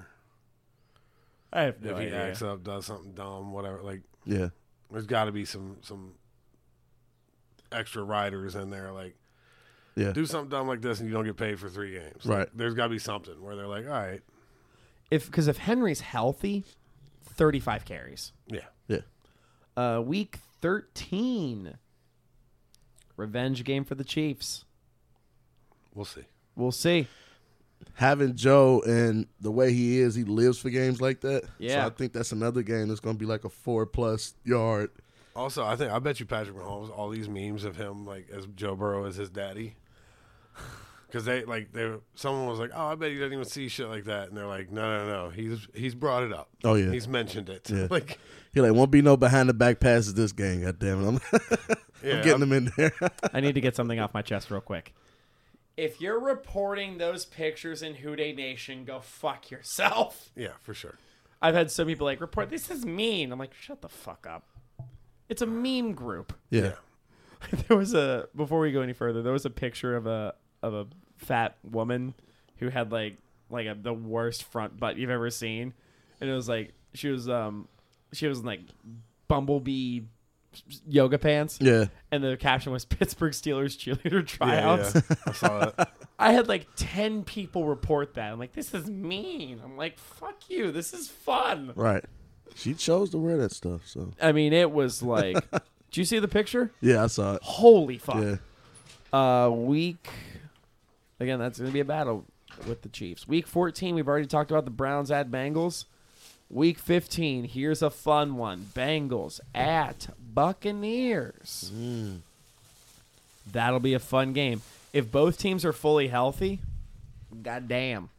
Speaker 6: I have no
Speaker 5: if he
Speaker 6: idea.
Speaker 5: acts up, does something dumb, whatever. Like,
Speaker 7: Yeah.
Speaker 5: there's got to be some some extra riders in there. Like,
Speaker 7: Yeah.
Speaker 5: do something dumb like this and you don't get paid for three games.
Speaker 7: Right.
Speaker 5: Like, there's got to be something where they're like, all right,
Speaker 6: If because if Henry's healthy, thirty-five carries.
Speaker 5: yeah.
Speaker 7: Yeah.
Speaker 6: Uh, week thirteen, revenge game for the Chiefs.
Speaker 5: We'll see.
Speaker 6: We'll see.
Speaker 7: Having Joe and the way he is, he lives for games like that.
Speaker 6: Yeah.
Speaker 7: So I think that's another game that's going to be like a four-plus yard.
Speaker 5: Also, I think I bet you Patrick Mahomes, all these memes of him like as Joe Burrow as his daddy, because they like they someone was like, oh, I bet he doesn't even see shit like that, and they're like, no, no, no, he's he's brought it up.
Speaker 7: Oh, yeah.
Speaker 5: he's mentioned it.
Speaker 7: Yeah.
Speaker 5: Like,
Speaker 7: He like, won't be no behind-the-back passes this game, goddammit. I'm,
Speaker 5: yeah,
Speaker 7: I'm getting
Speaker 5: I'm-
Speaker 7: them in there.
Speaker 6: I need to get something off my chest real quick. If you're reporting those pictures in Houday Nation, go fuck yourself.
Speaker 5: yeah, for sure.
Speaker 6: I've had some people like report this is mean. I'm like, shut the fuck up. It's a meme group.
Speaker 7: Yeah.
Speaker 6: There was a before we go any further, there was a picture of a of a fat woman who had like like a, the worst front butt you've ever seen, and it was like she was um she was in like bumblebee yoga pants.
Speaker 7: Yeah.
Speaker 6: And the caption was Pittsburgh Steelers cheerleader
Speaker 5: Yeah,
Speaker 6: tryouts.
Speaker 5: yeah. I saw that.
Speaker 6: I had like ten people report that. I'm like, this is mean. I'm like, fuck you. This is fun.
Speaker 7: Right. She chose to wear that stuff, so.
Speaker 6: I mean, it was like, did you see the picture?
Speaker 7: Yeah, I saw it.
Speaker 6: Holy fuck.
Speaker 7: Yeah.
Speaker 6: Uh, week, again, that's going to be a battle with the Chiefs. Week fourteen, we've already talked about the Browns at Bengals. Week fifteen, here's a fun one. Bengals at Buccaneers.
Speaker 7: Mm.
Speaker 6: That'll be a fun game. If both teams are fully healthy, goddamn.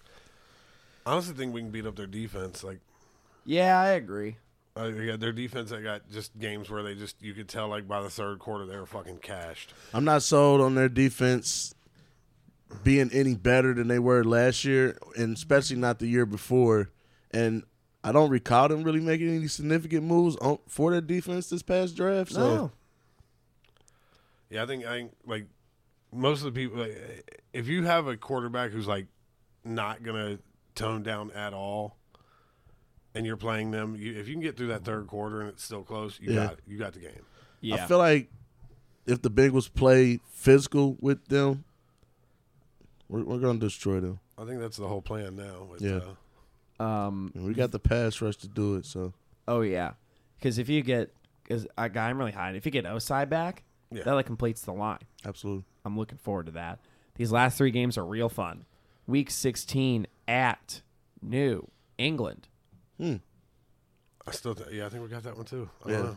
Speaker 5: I honestly think we can beat up their defense. Like,
Speaker 6: Yeah, I agree.
Speaker 5: uh, yeah, their defense, they got just games where they just you could tell like by the third quarter they were fucking cashed.
Speaker 7: I'm not sold on their defense being any better than they were last year, and especially not the year before. And I don't recall them really making any significant moves on, for their defense this past draft. So.
Speaker 6: No.
Speaker 5: Yeah, I think I think like most of the people, like, if you have a quarterback who's like not gonna tone down at all, and you're playing them, you, if you can get through that third quarter and it's still close, you
Speaker 7: Yeah.
Speaker 5: got you got the game.
Speaker 6: Yeah.
Speaker 7: I feel like if the Bengals play physical with them, we're, we're going to destroy them.
Speaker 5: I think that's the whole plan now. With,
Speaker 7: Yeah.
Speaker 5: uh,
Speaker 6: um.
Speaker 7: And we got the pass rush to do it. So
Speaker 6: Oh yeah. Because if you get, because I guy I'm really high. If you get Osai back,
Speaker 5: Yeah.
Speaker 6: that like completes the line.
Speaker 7: absolutely.
Speaker 6: I'm looking forward to that. These last three games are real fun. Week sixteen at New England.
Speaker 7: Hmm.
Speaker 5: I still, th- yeah, I think we got that one too. I
Speaker 7: Yeah.
Speaker 5: don't know.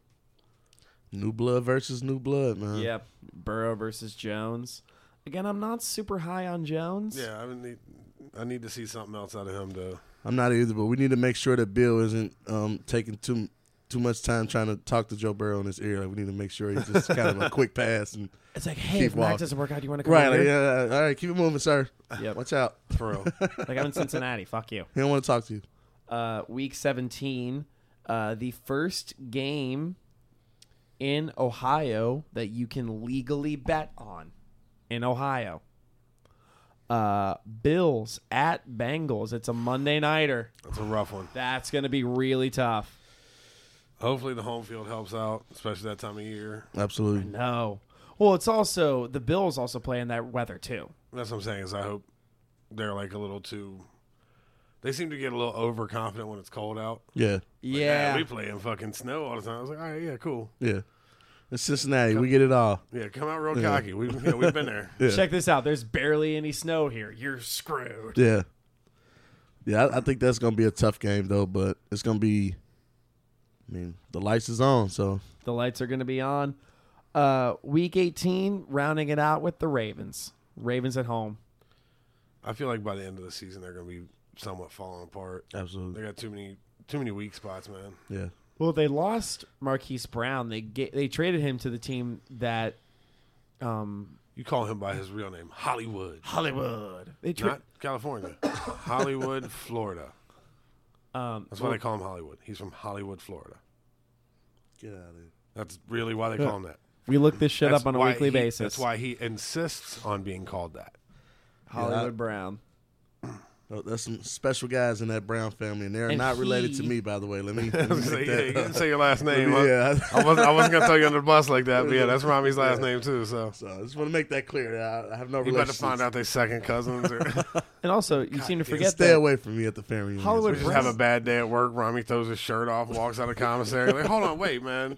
Speaker 7: New blood versus new blood, man.
Speaker 6: Yep. Burrow versus Jones. Again, I'm not super high on Jones.
Speaker 5: Yeah, I need, I need to see something else out of him though.
Speaker 7: I'm not either, but we need to make sure that Bill isn't um, taking too too much time trying to talk to Joe Burrow in his ear. Like, we need to make sure he's just kind of a quick pass and
Speaker 6: It's like, hey,
Speaker 7: Keep
Speaker 6: if Mac
Speaker 7: walking.
Speaker 6: doesn't work out, do you want to come
Speaker 7: right.
Speaker 6: over
Speaker 7: Like,
Speaker 6: here?
Speaker 7: yeah, yeah, all right, keep it moving, sir.
Speaker 6: Yep.
Speaker 7: Watch out.
Speaker 5: For real.
Speaker 6: Like, I'm in Cincinnati. Fuck you.
Speaker 7: He don't want to talk to you.
Speaker 6: Uh, week seventeen, uh, the first game in Ohio that you can legally bet on in Ohio. Uh, Bills at Bengals. It's a Monday nighter.
Speaker 5: That's a rough one.
Speaker 6: That's going to be really tough.
Speaker 5: Hopefully the home field helps out, especially that time of year.
Speaker 7: Absolutely.
Speaker 6: No. Well, it's also, the Bills also play in that weather too.
Speaker 5: That's what I'm saying. Is I hope they're like a little too. They seem to get a little overconfident when it's cold out.
Speaker 7: Yeah.
Speaker 5: Like,
Speaker 6: Yeah.
Speaker 5: we play in fucking snow all the time. I was like, all right, yeah, cool.
Speaker 7: Yeah. It's Cincinnati. We get it all.
Speaker 5: Yeah, come out real
Speaker 7: Yeah.
Speaker 5: cocky. We, yeah, we've been there.
Speaker 7: Yeah.
Speaker 6: Check this out. There's barely any snow here. You're screwed.
Speaker 7: Yeah. Yeah, I, I think that's going to be a tough game, though, but it's going to be, I mean, the lights is on, so.
Speaker 6: The lights are going to be on. Uh, week eighteen, rounding it out with the Ravens. Ravens at home.
Speaker 5: I feel like by the end of the season they're going to be somewhat falling apart.
Speaker 7: Absolutely.
Speaker 5: They got too many too many weak spots, man.
Speaker 7: Yeah.
Speaker 6: Well, they lost Marquise Brown. They get, they traded him to the team that um,
Speaker 5: You call him by his real name, Hollywood.
Speaker 6: Hollywood. They tri-
Speaker 5: Not California. Hollywood, Florida.
Speaker 6: um,
Speaker 5: That's why they call him Hollywood. He's from Hollywood, Florida.
Speaker 7: Get out of here.
Speaker 5: That's really why they call him that.
Speaker 6: we look this shit
Speaker 5: That's
Speaker 6: up on a
Speaker 5: why
Speaker 6: weekly
Speaker 5: he-
Speaker 6: basis.
Speaker 5: That's why he insists on being called that.
Speaker 6: Hollywood
Speaker 7: Yeah, I-
Speaker 6: Brown.
Speaker 7: Oh, there's some special guys in that Brown family, and they're
Speaker 6: And
Speaker 7: not related
Speaker 6: he-
Speaker 7: to me, by the way. Let me. Let me
Speaker 5: So,
Speaker 7: make
Speaker 5: yeah,
Speaker 7: that,
Speaker 5: you didn't say your last name. huh?
Speaker 7: Yeah.
Speaker 5: I wasn't, I wasn't going to throw you under the bus like that, but yeah, that's Rami's last name too. So
Speaker 7: So I just want to make that clear. I, I have no
Speaker 5: you better
Speaker 7: relationship.
Speaker 5: find out they second cousins. Or
Speaker 6: And also, you seem to forget
Speaker 7: Stay
Speaker 6: that
Speaker 7: away from me at the family reunion.
Speaker 6: Hollywood
Speaker 5: we just have a bad day at work. Rami throws his shirt off, walks out of commissary. Like, hold on, wait, man.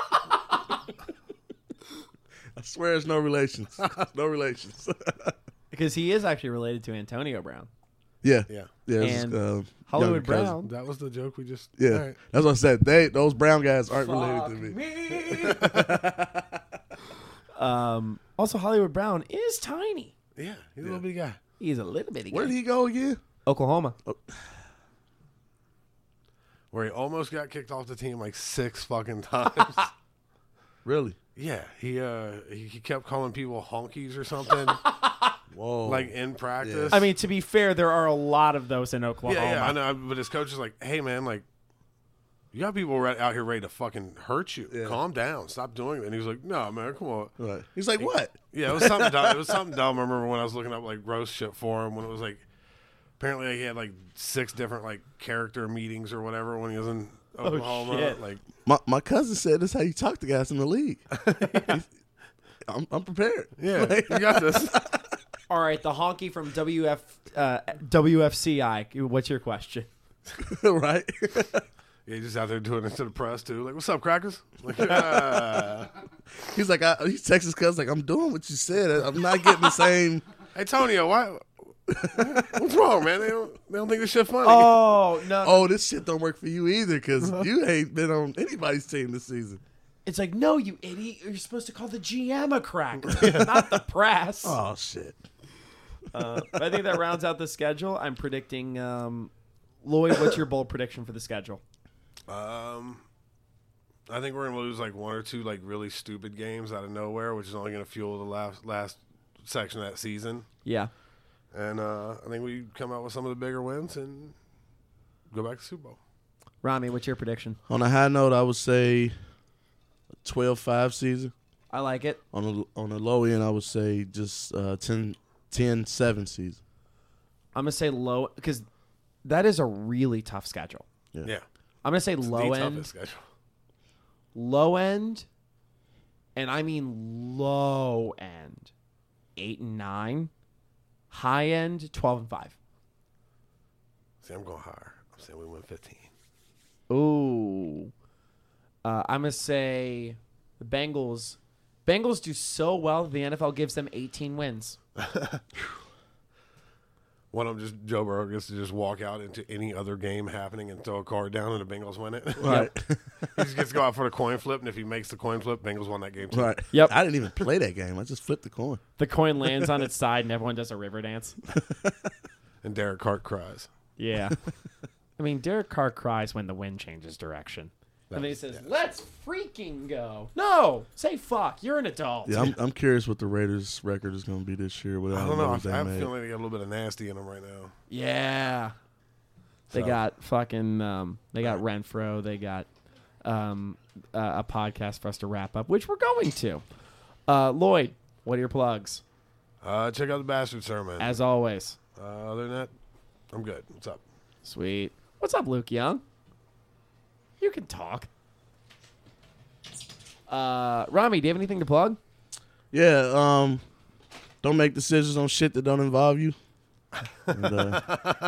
Speaker 7: I swear, it's no relations. No relations.
Speaker 6: because he is actually related to Antonio Brown.
Speaker 7: yeah,
Speaker 5: Yeah.
Speaker 7: yeah. it's,
Speaker 6: And
Speaker 7: uh,
Speaker 6: Hollywood
Speaker 7: younger cousin.
Speaker 6: Brown.
Speaker 5: That was the joke we just.
Speaker 7: Yeah,
Speaker 5: all right.
Speaker 7: that's what I said. They those Brown guys aren't related to me.
Speaker 6: Um, also, Hollywood Brown is tiny.
Speaker 5: Yeah, he's a little bitty guy.
Speaker 6: He's a little bitty.
Speaker 7: Where
Speaker 6: guy.
Speaker 7: did he go again?
Speaker 6: Oklahoma.
Speaker 5: Where he almost got kicked off the team like six fucking times.
Speaker 7: Really?
Speaker 5: Yeah, he uh he, he kept calling people honkies or something,
Speaker 7: Whoa.
Speaker 5: like in practice.
Speaker 6: I mean, to be fair, there are a lot of those in Oklahoma.
Speaker 5: yeah, yeah, I know. But his coach is like, "Hey, man, like, you got people right out here ready to fucking hurt you.
Speaker 7: Yeah.
Speaker 5: Calm down, stop doing it." And he was like, "No, man, come on."
Speaker 7: Right. He's like, what?
Speaker 5: Yeah, it was something dumb. It was something dumb. I remember when I was looking up like roast shit for him when it was like apparently he had like six different like character meetings or whatever when he was in Oklahoma.
Speaker 6: shit.
Speaker 5: Like,
Speaker 7: My my cousin said that's how you talk to guys in the league. He's- I'm I'm prepared.
Speaker 5: yeah, you got this.
Speaker 6: All right, the honky from W F uh, W F C I. What's your question?
Speaker 7: Right?
Speaker 5: Yeah, he's just out there doing it to the press too. Like, what's up, crackers? Like, uh,
Speaker 7: He's like, I, he's Texas cousin. Like, I'm doing what you said. I'm not getting the same.
Speaker 5: hey, Tonio, why? What's wrong, man? They don't, they don't think this shit funny.
Speaker 6: Oh no!
Speaker 7: Oh, this shit don't work for you either because you ain't been on anybody's team this season.
Speaker 6: It's like, no, you idiot! You're supposed to call the G M a cracker, not the press.
Speaker 7: Oh shit.
Speaker 6: Uh, but I think that rounds out the schedule. I'm predicting. Um, Lloyd, what's your bold prediction for the schedule?
Speaker 5: Um, I think we're gonna lose like one or two like really stupid games out of nowhere, which is only gonna fuel the last last section of that season.
Speaker 6: Yeah.
Speaker 5: And uh, I think we come out with some of the bigger wins and go back to Super Bowl.
Speaker 6: Rami, what's your prediction?
Speaker 7: On a high note, I would say a twelve five season.
Speaker 6: I like it.
Speaker 7: On the on the low end, I would say just uh, ten, ten seven season.
Speaker 6: I'm gonna say low because that is a really tough schedule.
Speaker 7: Yeah.
Speaker 5: Yeah,
Speaker 6: I'm gonna say
Speaker 5: it's
Speaker 6: low
Speaker 5: the
Speaker 6: end,
Speaker 5: toughest schedule.
Speaker 6: low end, and I mean low end, eight and nine, high end, twelve and five.
Speaker 5: See, I'm going higher. I'm saying we win fifteen.
Speaker 6: Ooh, uh, I'm gonna say the Bengals. Bengals do so well that the N F L gives them eighteen wins.
Speaker 5: One of them just Joe Burrow gets to just walk out into any other game happening and throw a card down and the Bengals win it.
Speaker 7: Right.
Speaker 5: He just gets to go out for the coin flip, and if he makes the coin flip, Bengals won that game too.
Speaker 7: Right.
Speaker 6: Yep.
Speaker 7: I didn't even play that game. I just flipped the coin.
Speaker 6: The coin lands on its side and everyone does a river dance.
Speaker 5: And Derek Carr cries.
Speaker 6: Yeah. I mean, Derek Carr cries when the wind changes direction. And then he says, let's freaking go. No, say fuck. You're an adult.
Speaker 7: Yeah, I'm I'm curious what the Raiders' record is going to be this year.
Speaker 5: I don't know. I, I have a feeling they got a little bit of nasty in them right now.
Speaker 6: Yeah. They
Speaker 5: So-
Speaker 6: got fucking, um, they got Renfro. They got um, uh, a podcast for us to wrap up, which we're going to. Uh, Lloyd, what are your plugs?
Speaker 5: Uh, check out the Bastard Sermon.
Speaker 6: As always.
Speaker 5: Uh, other than that, I'm good. What's up?
Speaker 6: Sweet. What's up, Luke Young? You can talk. Uh, Rami, do you have anything to plug?
Speaker 7: Yeah. Um, don't make decisions on shit that don't involve you. And, uh,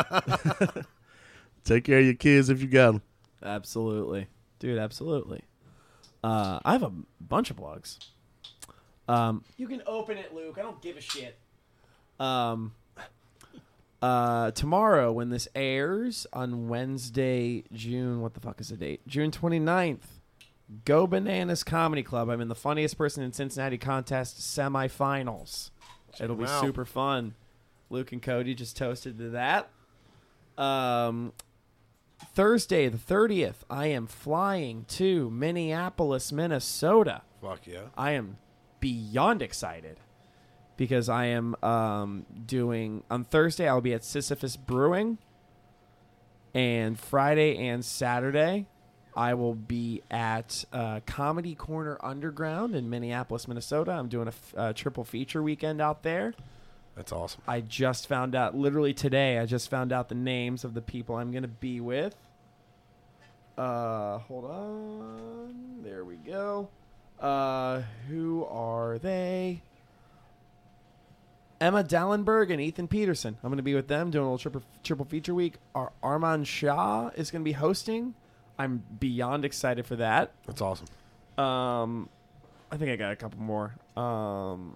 Speaker 7: take care of your kids if you got them.
Speaker 6: Absolutely. Dude, absolutely. Uh, I have a bunch of plugs. Um, you can open it, Luke. I don't give a shit. Um, uh, tomorrow, when this airs on Wednesday, June, what the fuck is the date? June twenty-ninth, Go Bananas Comedy Club. I'm in the Funniest Person in Cincinnati contest semifinals. It'll be
Speaker 5: them out.
Speaker 6: super fun. Luke and Cody just toasted to that. Um, Thursday, the thirtieth, I am flying to Minneapolis, Minnesota.
Speaker 5: Fuck yeah.
Speaker 6: I am beyond excited. because I am um, doing on Thursday. I'll be at Sisyphus Brewing, and Friday and Saturday I will be at uh, Comedy Corner Underground in Minneapolis, Minnesota. I'm doing a f- uh, triple feature weekend out there.
Speaker 5: That's awesome.
Speaker 6: I just found out, literally today, I just found out the names of the people I'm going to be with. Uh, hold on. There we go. Uh, who are they? Emma Dallenberg and Ethan Peterson. I'm going to be with them doing a little triple, triple feature week. Ar- Armand Shah is going to be hosting. I'm beyond excited for that.
Speaker 5: That's awesome.
Speaker 6: Um, I think I got a couple more. Um,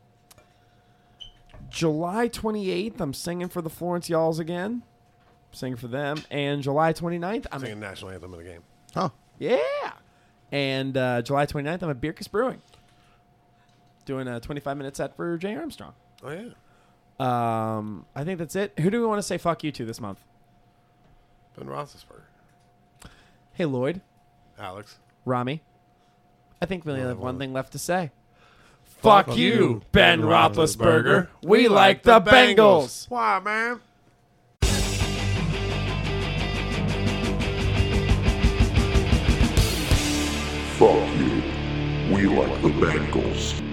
Speaker 6: July twenty-eighth, I'm singing for the Florence Y'alls again. I'm singing for them. And July twenty-ninth, I'm
Speaker 5: singing national anthem of the game.
Speaker 7: Huh.
Speaker 6: Yeah. And uh, July twenty-ninth, I'm at Bierkus Brewing. Doing a twenty-five minute set for Jay Armstrong.
Speaker 5: Oh, yeah.
Speaker 6: Um, I think that's it. Who do we want to say fuck you to this month?
Speaker 5: Ben Roethlisberger.
Speaker 6: Hey, Lloyd.
Speaker 5: Alex.
Speaker 6: Rami. I think we only have one thing left to say.
Speaker 5: Fuck,
Speaker 6: Fuck
Speaker 5: you,
Speaker 6: you, Ben Roethlisberger.
Speaker 5: We like the Bengals. Why, man?
Speaker 4: Fuck you. We like the Bengals.